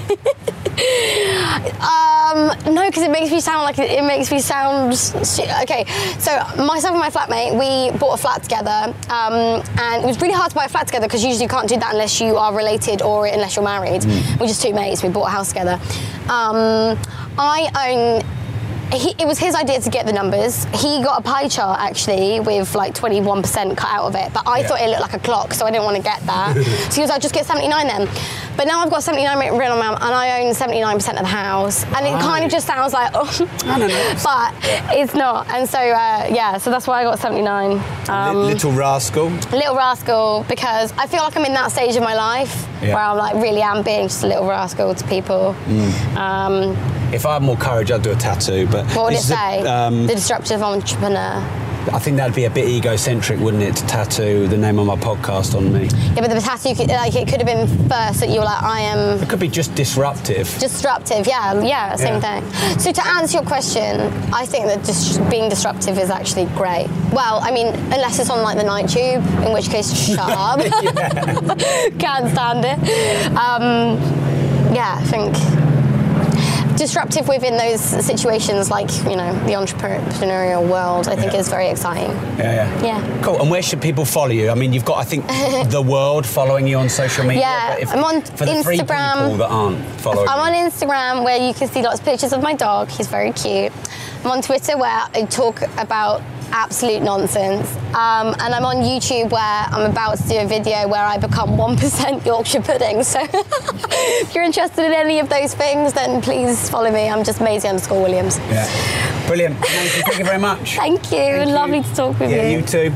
um, no, because it makes me sound like, it, it makes me sound... Stu- okay, so myself and my flatmate, we bought a flat together, um, and it was really hard to buy a flat together because usually you can't do that unless you are related or unless you're married. Mm. We're just two mates, we bought a house together. Um, I own... He, it was his idea to get the numbers. He got a pie chart actually with like twenty-one percent cut out of it, but I yeah. thought it looked like a clock, so I didn't want to get that. So he was like, just get seventy-nine then. But now I've got seventy-nine written on my, and I own seventy-nine percent of the house, and right. it kind of just sounds like, oh,
I don't know.
But yeah. it's not. And so uh, yeah, so that's why I got seventy-nine. Um,
little rascal.
Little rascal, because I feel like I'm in that stage of my life yeah. where I'm like really am being just a little rascal to people. Mm. Um,
If I had more courage, I'd do a tattoo. But
what would it say?
A, um,
the Disruptive Entrepreneur.
I think that'd be a bit egocentric, wouldn't it, to tattoo the name of my podcast on me?
Yeah, but the tattoo, could, like, it could have been first that you were like, I am...
It could be just disruptive.
Disruptive, yeah, yeah, same yeah. thing. So to answer your question, I think that dis- being disruptive is actually great. Well, I mean, unless it's on like the night tube, in which case, shut up. Can't stand it. Um, yeah, I think... Disruptive within those situations, like, you know, the entrepreneurial world, I think yeah. is very exciting.
Yeah, yeah.
Yeah.
Cool. And where should people follow you? I mean, you've got, I think, the world following you on social media.
Yeah,
if,
I'm on
for the
Instagram.
three people that aren't following
I'm
you.
on Instagram where you can see lots of pictures of my dog. He's very cute. I'm on Twitter where I talk about absolute nonsense. Um, and I'm on YouTube where I'm about to do a video where I become one percent Yorkshire pudding. So if you're interested in any of those things, then please follow me. I'm just Maisie underscore Williams.
Yeah. Brilliant. Maisie, thank you very much.
Thank you.
Thank
Lovely
you.
to talk with
yeah,
you.
you too.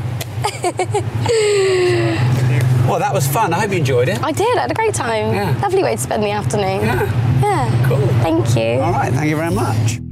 Well, that was fun. I hope you enjoyed it.
I did. I had a great time.
Yeah.
Lovely way to spend the afternoon.
Yeah.
Yeah.
Cool.
Thank you.
All right. Thank you very much.